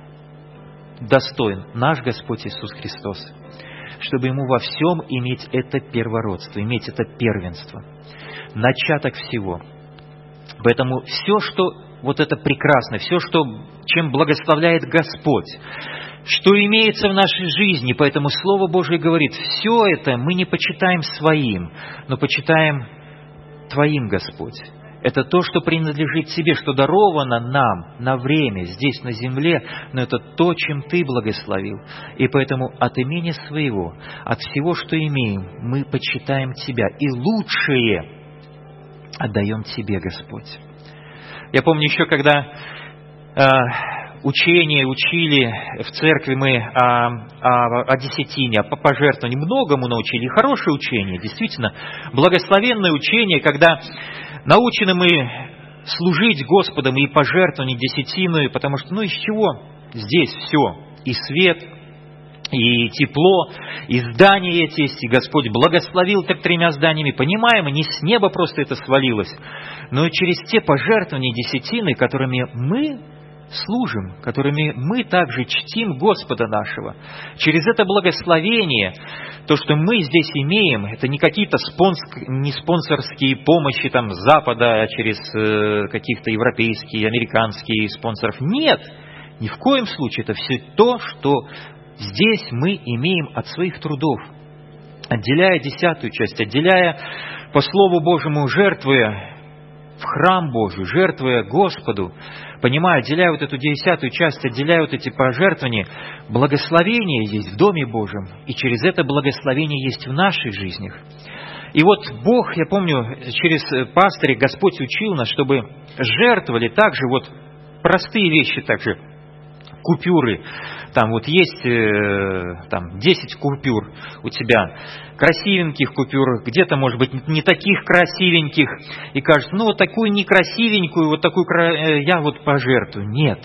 Достоин наш Господь Иисус Христос, чтобы Ему во всем иметь это первородство, иметь это первенство, начаток всего. Поэтому все, что вот это прекрасно, все, что, чем благословляет Господь, что имеется в нашей жизни, поэтому Слово Божие говорит, все это мы не почитаем своим, но почитаем Твоим, Господь. Это то, что принадлежит Тебе, что даровано нам на время здесь на земле, но это то, чем Ты благословил. И поэтому от имени своего, от всего, что имеем, мы почитаем Тебя. И лучшее отдаем Тебе, Господь. Я помню еще, когда э, учение учили в церкви мы о, о, о десятине, о пожертвовании, многому научили. И хорошее учение, действительно, благословенное учение, когда научены мы служить Господом и пожертвовать десятиной, потому что, ну, из чего здесь все? И свет, и тепло, и здания эти есть, и Господь благословил так тремя зданиями. Понимаем, не с неба просто это свалилось, но и через те пожертвования десятины, которыми мы служим, которыми мы также чтим Господа нашего. Через это благословение, то, что мы здесь имеем, это не какие-то спонс... не спонсорские помощи там, с Запада, а через э, каких-то европейские, американские спонсоров. Нет, ни в коем случае. Это все то, что здесь мы имеем от своих трудов. Отделяя десятую часть, отделяя по Слову Божьему, жертвуя в храм Божий, жертвуя Господу, понимая, отделяя вот эту десятую часть, отделяя вот эти пожертвования, благословение есть в Доме Божьем, и через это благословение есть в наших жизнях. И вот Бог, я помню, через пастыря Господь учил нас, чтобы жертвовали также вот простые вещи также, купюры. Там вот есть э, там, десять купюр у тебя, красивеньких купюр, где-то, может быть, не таких красивеньких. И кажется, ну вот такую некрасивенькую, вот такую э, я вот пожертвую. Нет.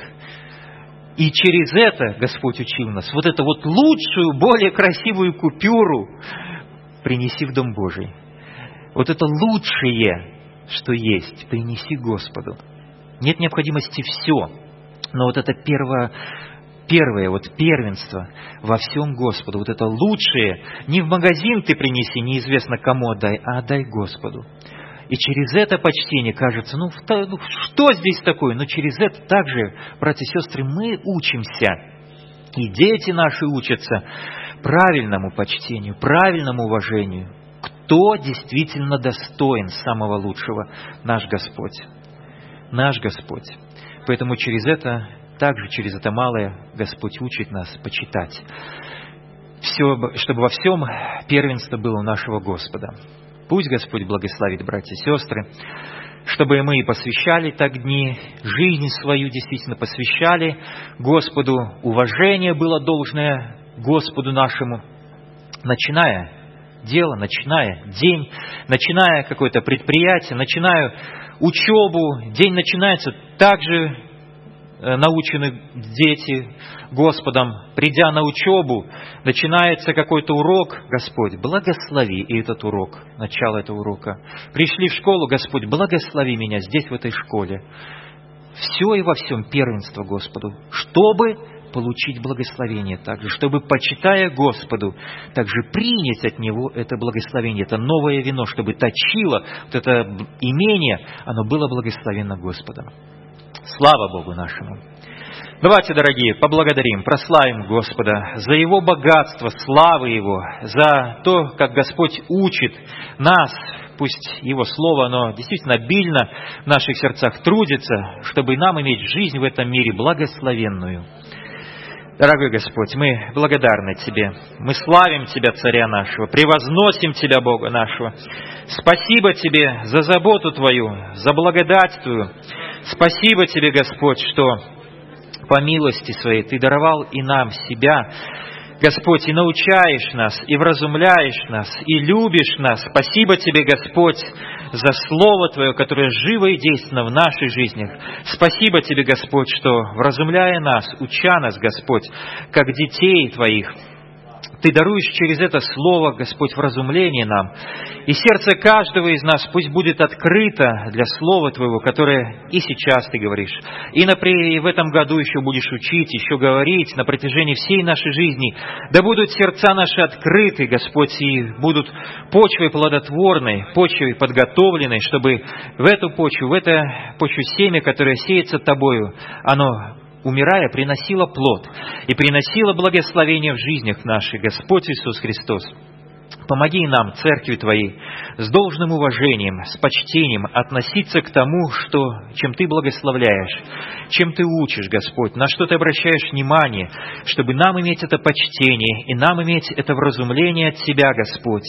И через это Господь учил нас. Вот эту вот лучшую, более красивую купюру принеси в Дом Божий. Вот это лучшее, что есть, принеси Господу. Нет необходимости все. Но вот это первое, первое вот первенство во всем Господу, вот это лучшее, не в магазин ты принеси, неизвестно кому отдай, а отдай Господу. И через это почтение кажется, ну, что здесь такое? Но через это также, братья и сестры, мы учимся, и дети наши учатся правильному почтению, правильному уважению. Кто действительно достоин самого лучшего? Наш Господь. Наш Господь. Поэтому через это, также через это малое, Господь учит нас почитать. Все, чтобы во всем первенство было у нашего Господа. Пусть Господь благословит, братья и сестры, чтобы мы и посвящали так дни, жизнь свою действительно посвящали Господу, уважение было должное Господу нашему, начиная дело, начиная день, начиная какое-то предприятие, начиная учебу, день начинается также научены дети Господом, придя на учебу, начинается какой-то урок, Господь, благослови и этот урок, начало этого урока. Пришли в школу, Господь, благослови меня здесь, в этой школе. Все и во всем первенство Господу, чтобы получить благословение также, чтобы, почитая Господу, также принять от Него это благословение, это новое вино, чтобы точило вот это имение, оно было благословенно Господом. Слава Богу нашему! Давайте, дорогие, поблагодарим, прославим Господа за Его богатство, славы Его, за то, как Господь учит нас пусть Его Слово, оно действительно обильно в наших сердцах трудится, чтобы нам иметь жизнь в этом мире благословенную. Дорогой Господь, мы благодарны Тебе, мы славим Тебя, Царя нашего, превозносим Тебя, Бога нашего. Спасибо Тебе за заботу Твою, за благодать Твою. Спасибо Тебе, Господь, что по милости Своей Ты даровал и нам себя, Господь, и научаешь нас, и вразумляешь нас, и любишь нас. Спасибо Тебе, Господь, за Слово Твое, которое живо и действенно в наших жизнях. Спасибо Тебе, Господь, что, вразумляя нас, уча нас, Господь, как детей Твоих, Ты даруешь через это Слово, Господь, вразумление нам. И сердце каждого из нас пусть будет открыто для Слова Твоего, которое и сейчас Ты говоришь. И, например, и в этом году еще будешь учить, еще говорить на протяжении всей нашей жизни. Да будут сердца наши открыты, Господь, и будут почвой плодотворной, почвой подготовленной, чтобы в эту почву, в эту почву семя, которое сеется Тобою, оно, умирая, приносила плод и приносила благословение в жизнях наших. Господь Иисус Христос, помоги нам, Церкви Твоей, с должным уважением, с почтением относиться к тому, что, чем Ты благословляешь, чем Ты учишь, Господь, на что Ты обращаешь внимание, чтобы нам иметь это почтение и нам иметь это вразумление от Тебя, Господь,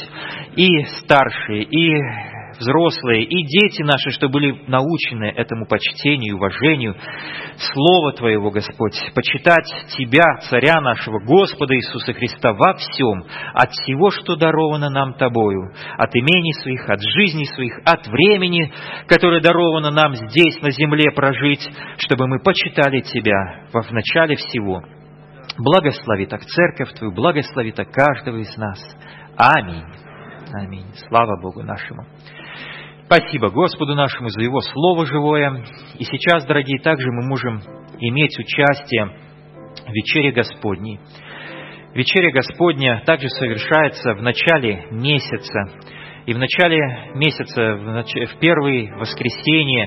и старшие, и взрослые, и дети наши, что были научены этому почтению, уважению Слова Твоего, Господь, почитать Тебя, Царя нашего, Господа Иисуса Христа во всем, от всего, что даровано нам Тобою, от имений своих, от жизней своих, от времени, которое даровано нам здесь, на земле, прожить, чтобы мы почитали Тебя в начале всего. Благослови так Церковь Твою, благослови так каждого из нас. Аминь. Аминь. Слава Богу нашему. Спасибо Господу нашему за Его Слово живое. И сейчас, дорогие, также мы можем иметь участие в вечере Господней. Вечеря Господня также совершается в начале месяца. И в начале месяца, в, нач... в первое воскресенье,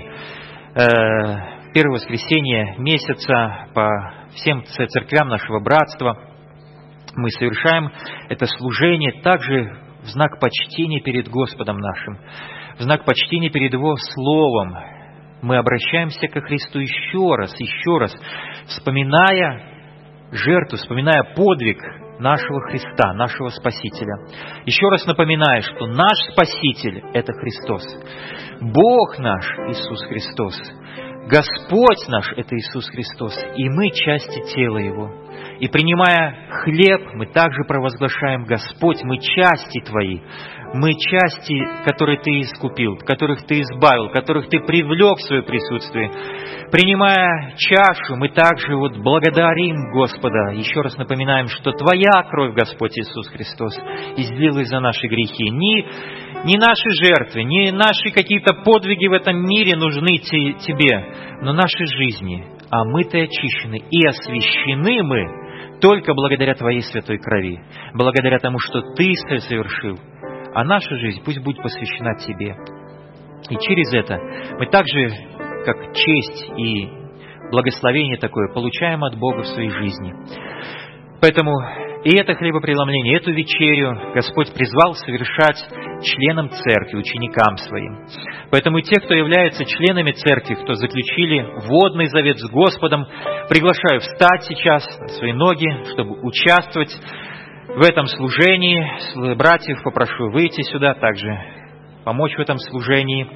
э, первое воскресенье месяца по всем церквям нашего братства мы совершаем это служение также в знак почтения перед Господом нашим, в знак почтения перед Его Словом. Мы обращаемся ко Христу еще раз, еще раз, вспоминая жертву, вспоминая подвиг нашего Христа, нашего Спасителя. Еще раз напоминая, что наш Спаситель – это Христос. Бог наш – Иисус Христос. Господь наш – это Иисус Христос. И мы части тела Его. И принимая хлеб, мы также провозглашаем: Господь, мы части Твои, мы части, которые Ты искупил, которых Ты избавил, которых Ты привлек в свое присутствие. Принимая чашу, мы также вот благодарим Господа. Еще раз напоминаем, что Твоя кровь, Господь Иисус Христос, излилась за наши грехи. Не, не наши жертвы, не наши какие-то подвиги в этом мире нужны Тебе, но наши жизни. А мы-то очищены и освящены мы только благодаря Твоей святой крови, благодаря тому, что Ты совершил. А наша жизнь пусть будет посвящена Тебе. И через это мы также, как честь и благословение такое, получаем от Бога в своей жизни. Поэтому и это хлебопреломление, эту вечерю Господь призвал совершать членам церкви, ученикам своим. Поэтому и те, кто являются членами церкви, кто заключили водный завет с Господом, приглашаю встать сейчас на свои ноги, чтобы участвовать в этом служении. Братьев попрошу выйти сюда, также помочь в этом служении.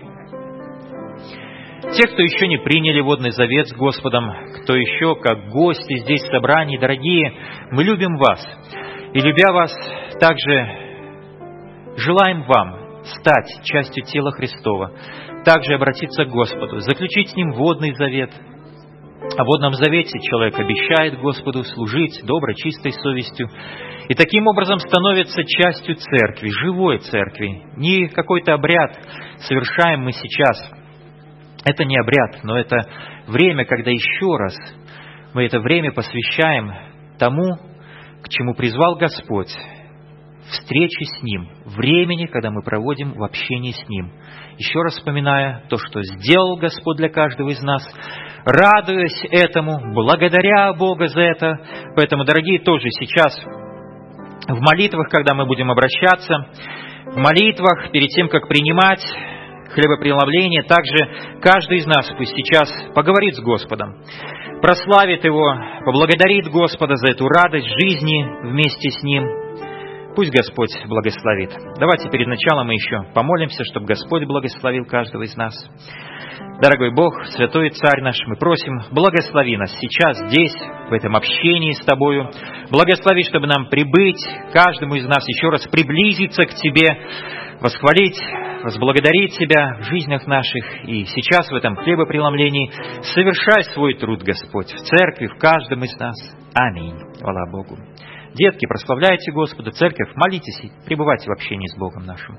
Те, кто еще не приняли водный завет с Господом, кто еще как гости здесь в собрании, дорогие, мы любим вас. И любя вас, также желаем вам стать частью тела Христова, также обратиться к Господу, заключить с Ним водный завет. О водном завете человек обещает Господу служить доброй, чистой совестью. И таким образом становится частью церкви, живой церкви. Не какой-то обряд совершаем мы сейчас. Это не обряд, но это время, когда еще раз мы это время посвящаем тому, к чему призвал Господь, встречи с Ним, времени, когда мы проводим в общении с Ним. Еще раз вспоминая то, что сделал Господь для каждого из нас, радуясь этому, благодаря Бога за это. Поэтому, дорогие, тоже сейчас в молитвах, когда мы будем обращаться, в молитвах, перед тем, как принимать хлебопреломление, также каждый из нас пусть сейчас поговорит с Господом, прославит Его, поблагодарит Господа за эту радость жизни вместе с Ним. Пусть Господь благословит. Давайте перед началом мы еще помолимся, чтобы Господь благословил каждого из нас. Дорогой Бог, Святой Царь наш, мы просим, благослови нас сейчас, здесь, в этом общении с Тобою. Благослови, чтобы нам прибыть, каждому из нас еще раз приблизиться к Тебе, восхвалить, возблагодарить Тебя в жизнях наших. И сейчас в этом хлебопреломлении совершай свой труд, Господь, в церкви, в каждом из нас. Аминь. Хвала Богу. Детки, прославляйте Господа, церковь, молитесь и пребывайте в общении с Богом нашим.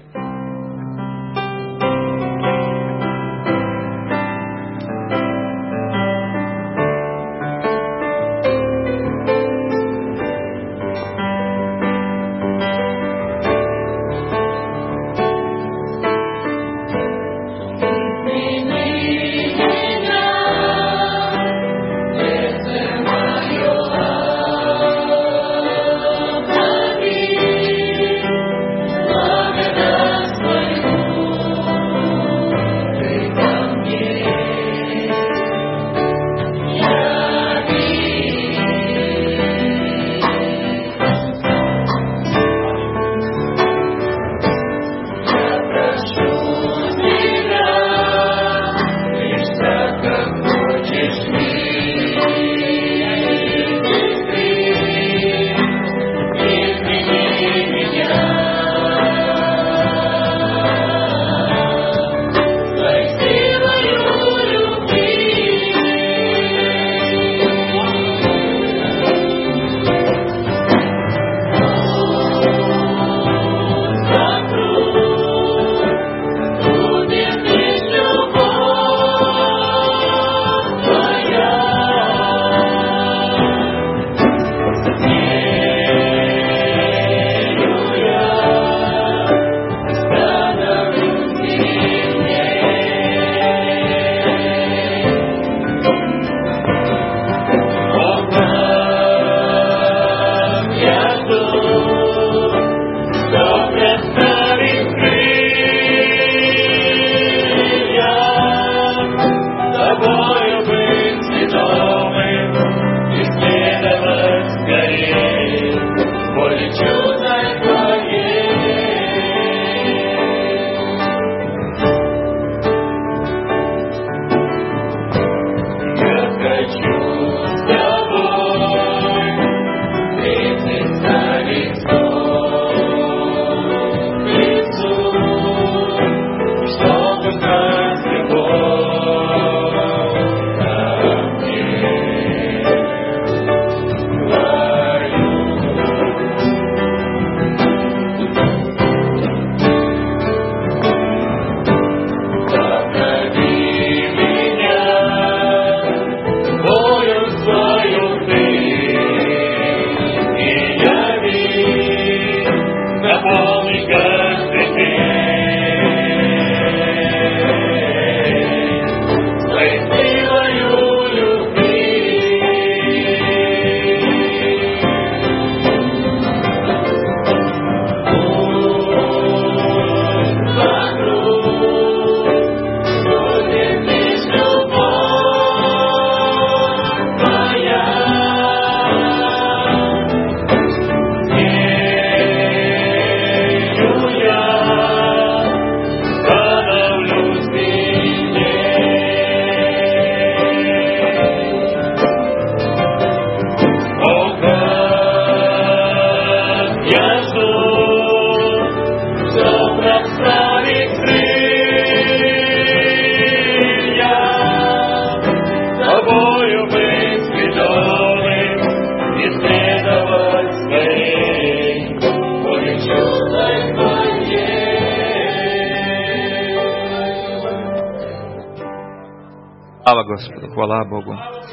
Слава Господу, хвала Богу.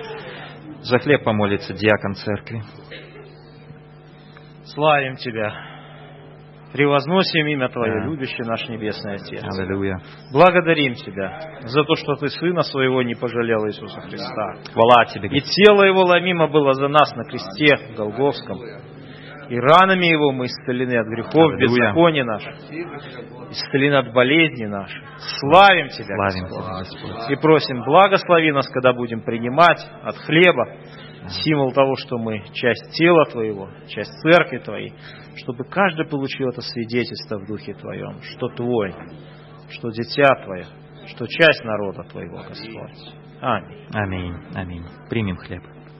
За хлеб помолится диакон церкви. Славим Тебя. Превозносим имя Твое, да. Любящий наш Небесный Отец. Аллилуйя. Благодарим Тебя за то, что Ты Сына Своего не пожалел, Иисуса Христа. Хвала Тебе. И тело Его ломимо было за нас на кресте Голгофском. И ранами Его мы исцелены от грехов, Аллилуйя. беззакония наших, исцелены от болезней наших. Славим Тебя, Славим Господь. Тебя, Господь. И просим, благослови нас, когда будем принимать от хлеба, символ того, что мы часть тела Твоего, часть церкви Твоей, чтобы каждый получил это свидетельство в Духе Твоем, что Твой, что дитя Твое, что часть народа Твоего, Господь. Аминь. Аминь. Аминь. Примем хлеб.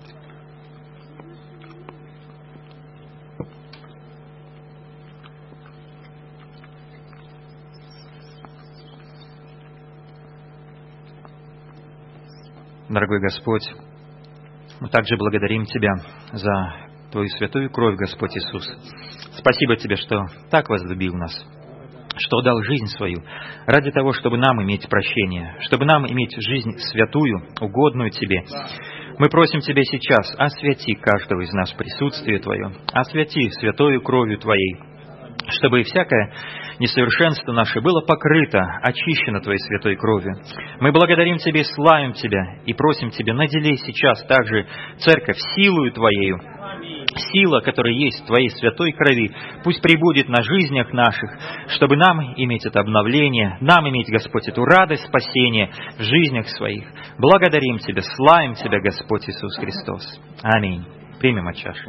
Дорогой Господь, мы также благодарим Тебя за Твою святую кровь, Господь Иисус. Спасибо Тебе, что так возлюбил нас, что дал жизнь свою ради того, чтобы нам иметь прощение, чтобы нам иметь жизнь святую, угодную Тебе. Мы просим Тебя сейчас, освяти каждого из нас в присутствии Твое, освяти святою кровью Твоей, чтобы всякое несовершенство наше было покрыто, очищено Твоей святой кровью. Мы благодарим Тебя и славим Тебя, и просим Тебя, надели сейчас также Церковь силою Твоею. Сила, которая есть в Твоей святой крови, пусть пребудет на жизнях наших, чтобы нам иметь это обновление, нам иметь, Господь, эту радость спасения в жизнях своих. Благодарим Тебя, славим Тебя, Господь Иисус Христос. Аминь. Примем от чаши.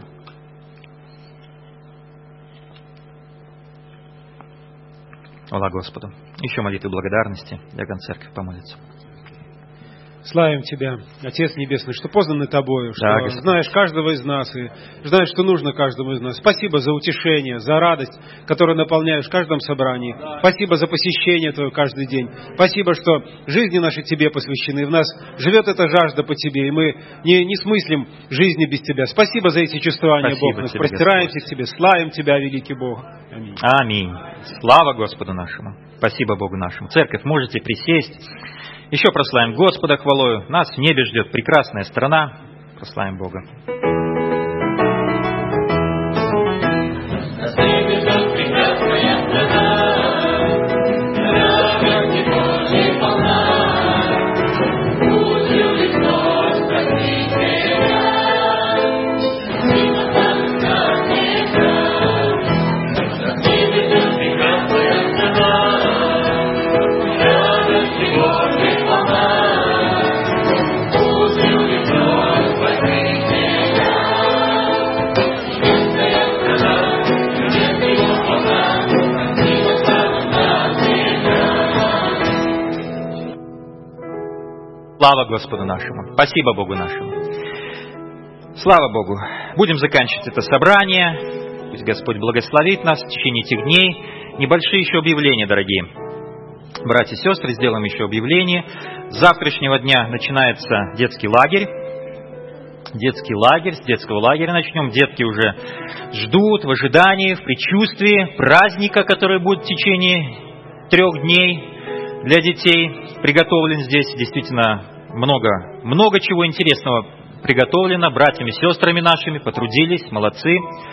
Хвала Господу. Еще молитвы благодарности. Диакон церковь помолится. Славим Тебя, Отец Небесный, что познаны Тобою, что Да, Господь. знаешь каждого из нас и знаешь, что нужно каждому из нас. Спасибо за утешение, за радость, которую наполняешь в каждом собрании. Спасибо за посещение Твое каждый день. Спасибо, что жизни наши Тебе посвящены. В нас живет эта жажда по Тебе, и мы не, не смыслим жизни без Тебя. Спасибо за эти чувствования, Спасибо Бог. Мы Тебе, простираемся Господь. к Тебе, славим Тебя, великий Бог. Аминь. Аминь. Слава Господу нашему. Спасибо Богу нашему. Церковь, можете присесть. Еще прославим Господа хвалою. Нас в небе ждет прекрасная страна. Прославим Бога. Слава Господу нашему. Спасибо Богу нашему. Слава Богу. Будем заканчивать это собрание. Пусть Господь благословит нас в течение этих дней. Небольшие еще объявления, дорогие братья и сестры, сделаем еще объявление. С завтрашнего дня начинается детский лагерь. Детский лагерь, с детского лагеря начнем. Детки уже ждут в ожидании, в предчувствии праздника, который будет в течение трех дней для детей. Приготовлен здесь действительно много, много чего интересного приготовлено братьями и сестрами нашими, потрудились, молодцы.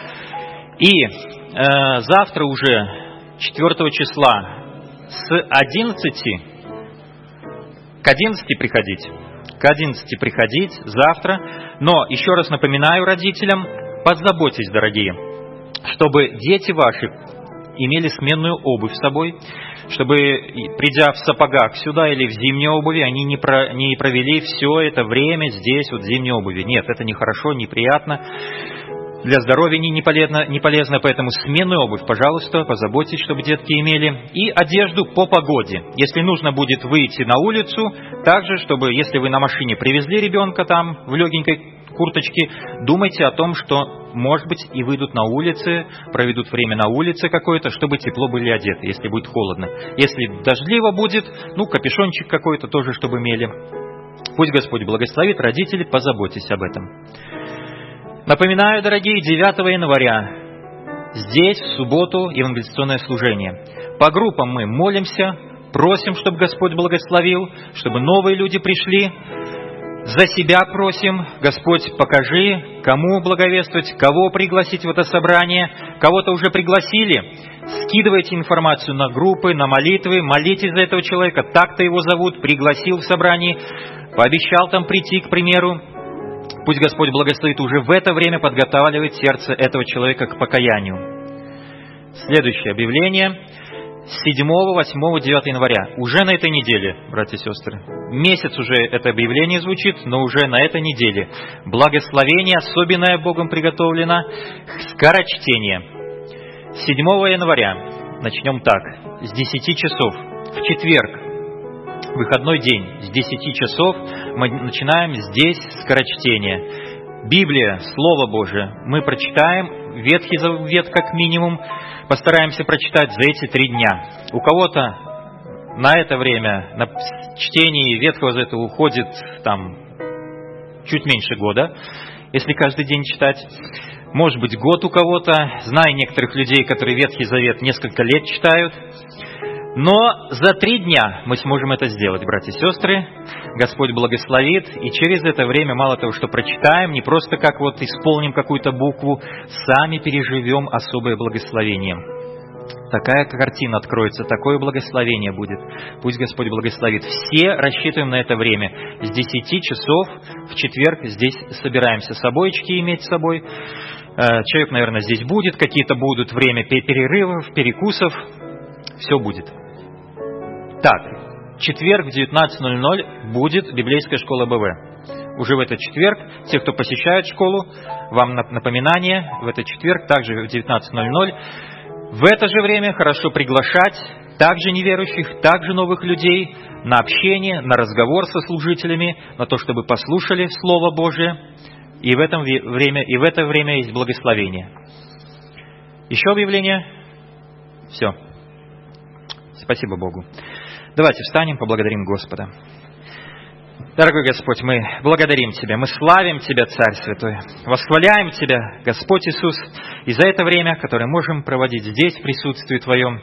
И э, завтра уже, четвёртого числа, с одиннадцати, к одиннадцати приходить, к одиннадцати приходить завтра. Но еще раз напоминаю родителям, позаботьтесь, дорогие, чтобы дети ваши имели сменную обувь с собой, чтобы, придя в сапогах сюда или в зимней обуви, они не, про, не провели все это время здесь, вот в зимней обуви. Нет, это нехорошо, неприятно, для здоровья не, не, полезно, не полезно, поэтому сменную обувь, пожалуйста, позаботьтесь, чтобы детки имели. И одежду по погоде. Если нужно будет выйти на улицу, также, чтобы, если вы на машине привезли ребенка там в легенькой курточке, думайте о том, что, может быть, и выйдут на улице, проведут время на улице какое-то, чтобы тепло были одеты, если будет холодно. Если дождливо будет, ну, капюшончик какой-то тоже, чтобы имели. Пусть Господь благословит, родители, позаботьтесь об этом. Напоминаю, дорогие, девятого января здесь, в субботу, евангелизационное служение. По группам мы молимся, просим, чтобы Господь благословил, чтобы новые люди пришли. За себя просим, Господь, покажи, кому благовествовать, кого пригласить в это собрание. Кого-то уже пригласили. Скидывайте информацию на группы, на молитвы, молитесь за этого человека, так-то его зовут, пригласил в собрание, пообещал там прийти, к примеру. Пусть Господь благословит уже в это время подготавливать сердце этого человека к покаянию. Следующее объявление. седьмого, восьмого, девятого января. Уже на этой неделе, братья и сестры. Месяц уже это объявление звучит, но уже на этой неделе. Благословение особенное Богом приготовлено. Скорочтение. седьмого января. Начнем так. С десяти часов. В четверг. Выходной день. С десяти часов мы начинаем здесь скорочтение. Библия, Слово Божие. Мы прочитаем Ветхий Завет как минимум. Постараемся прочитать за эти три дня. У кого-то на это время, на чтение Ветхого Завета уходит там чуть меньше года, если каждый день читать. Может быть, год у кого-то. Знаю некоторых людей, которые Ветхий Завет несколько лет читают. Но за три дня мы сможем это сделать, братья и сестры. Господь благословит, и через это время мало того, что прочитаем, не просто как вот исполним какую-то букву, сами переживем особое благословение. Такая картина откроется, такое благословение будет. Пусть Господь благословит. Все рассчитываем на это время. С десяти часов в четверг здесь собираемся. Собойчики иметь с собой. Человек, наверное, здесь будет. Какие-то будут время перерывов, перекусов. Все будет. Так, в четверг в девятнадцать ноль ноль будет библейская школа БВ. Уже в этот четверг, те, кто посещает школу, вам напоминание, в этот четверг, также в девятнадцать ноль ноль. В это же время хорошо приглашать также неверующих, также новых людей на общение, на разговор со служителями, на то, чтобы послушали Слово Божие. И в, этом время, и в это время есть благословение. Еще объявление? Все. Спасибо Богу. Давайте встанем, поблагодарим Господа. Дорогой Господь, мы благодарим Тебя, мы славим Тебя, Царь Святой, восхваляем Тебя, Господь Иисус, и за это время, которое можем проводить здесь, в присутствии Твоем,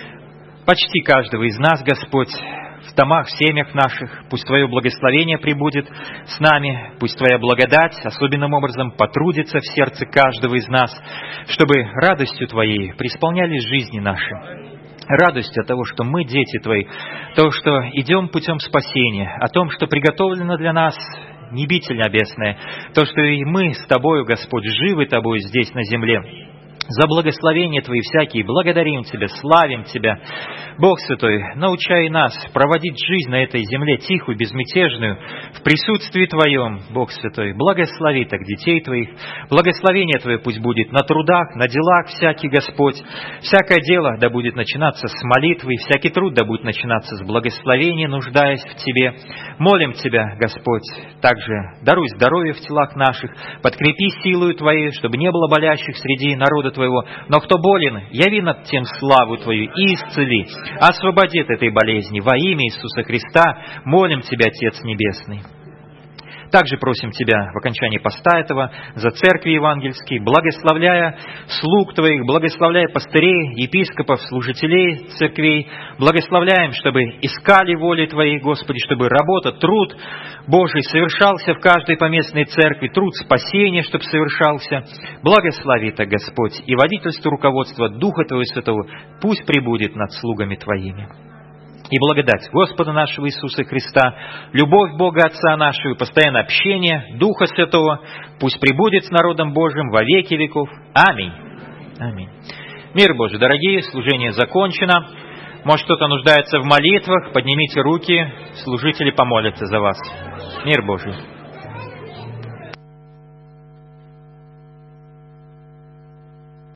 почти каждого из нас, Господь, в домах, в семьях наших, пусть Твое благословение пребудет с нами, пусть Твоя благодать особенным образом потрудится в сердце каждого из нас, чтобы радостью Твоей преисполнялись жизни наши. Радость от того, что мы дети Твои, то, что идем путем спасения, о том, что приготовлено для нас небитель небесное, то, что и мы с Тобою, Господь, живы Тобою здесь на земле. За благословения Твои всякие благодарим Тебя, славим Тебя. Бог Святой, научай нас проводить жизнь на этой земле тихую, безмятежную, в присутствии Твоем, Бог Святой. Благослови так детей Твоих. Благословение Твое пусть будет на трудах, на делах всякий, Господь. Всякое дело да будет начинаться с молитвы, всякий труд да будет начинаться с благословения, нуждаясь в Тебе. Молим Тебя, Господь, также даруй здоровье в телах наших, подкрепи силою Твоей, чтобы не было болящих среди народа Твоего, но кто болен, яви над тем славу Твою и исцели, освободи от этой болезни во имя Иисуса Христа. Молим Тебя, Отец Небесный. Также просим Тебя в окончании поста этого за церкви евангельские, благословляя слуг Твоих, благословляя пастырей, епископов, служителей церквей, благословляем, чтобы искали воли Твоей, Господи, чтобы работа, труд Божий совершался в каждой поместной церкви, труд спасения, чтобы совершался. Благослови так, Господь, и водительство, руководство Духа Твоего Святого пусть пребудет над слугами Твоими. И благодать Господа нашего Иисуса Христа, любовь Бога Отца нашего, постоянное общение Духа Святого пусть пребудет с народом Божьим во веки веков. Аминь. Аминь. Мир Божий, дорогие, служение закончено. Может, кто-то нуждается в молитвах, поднимите руки, служители помолятся за вас. Мир Божий.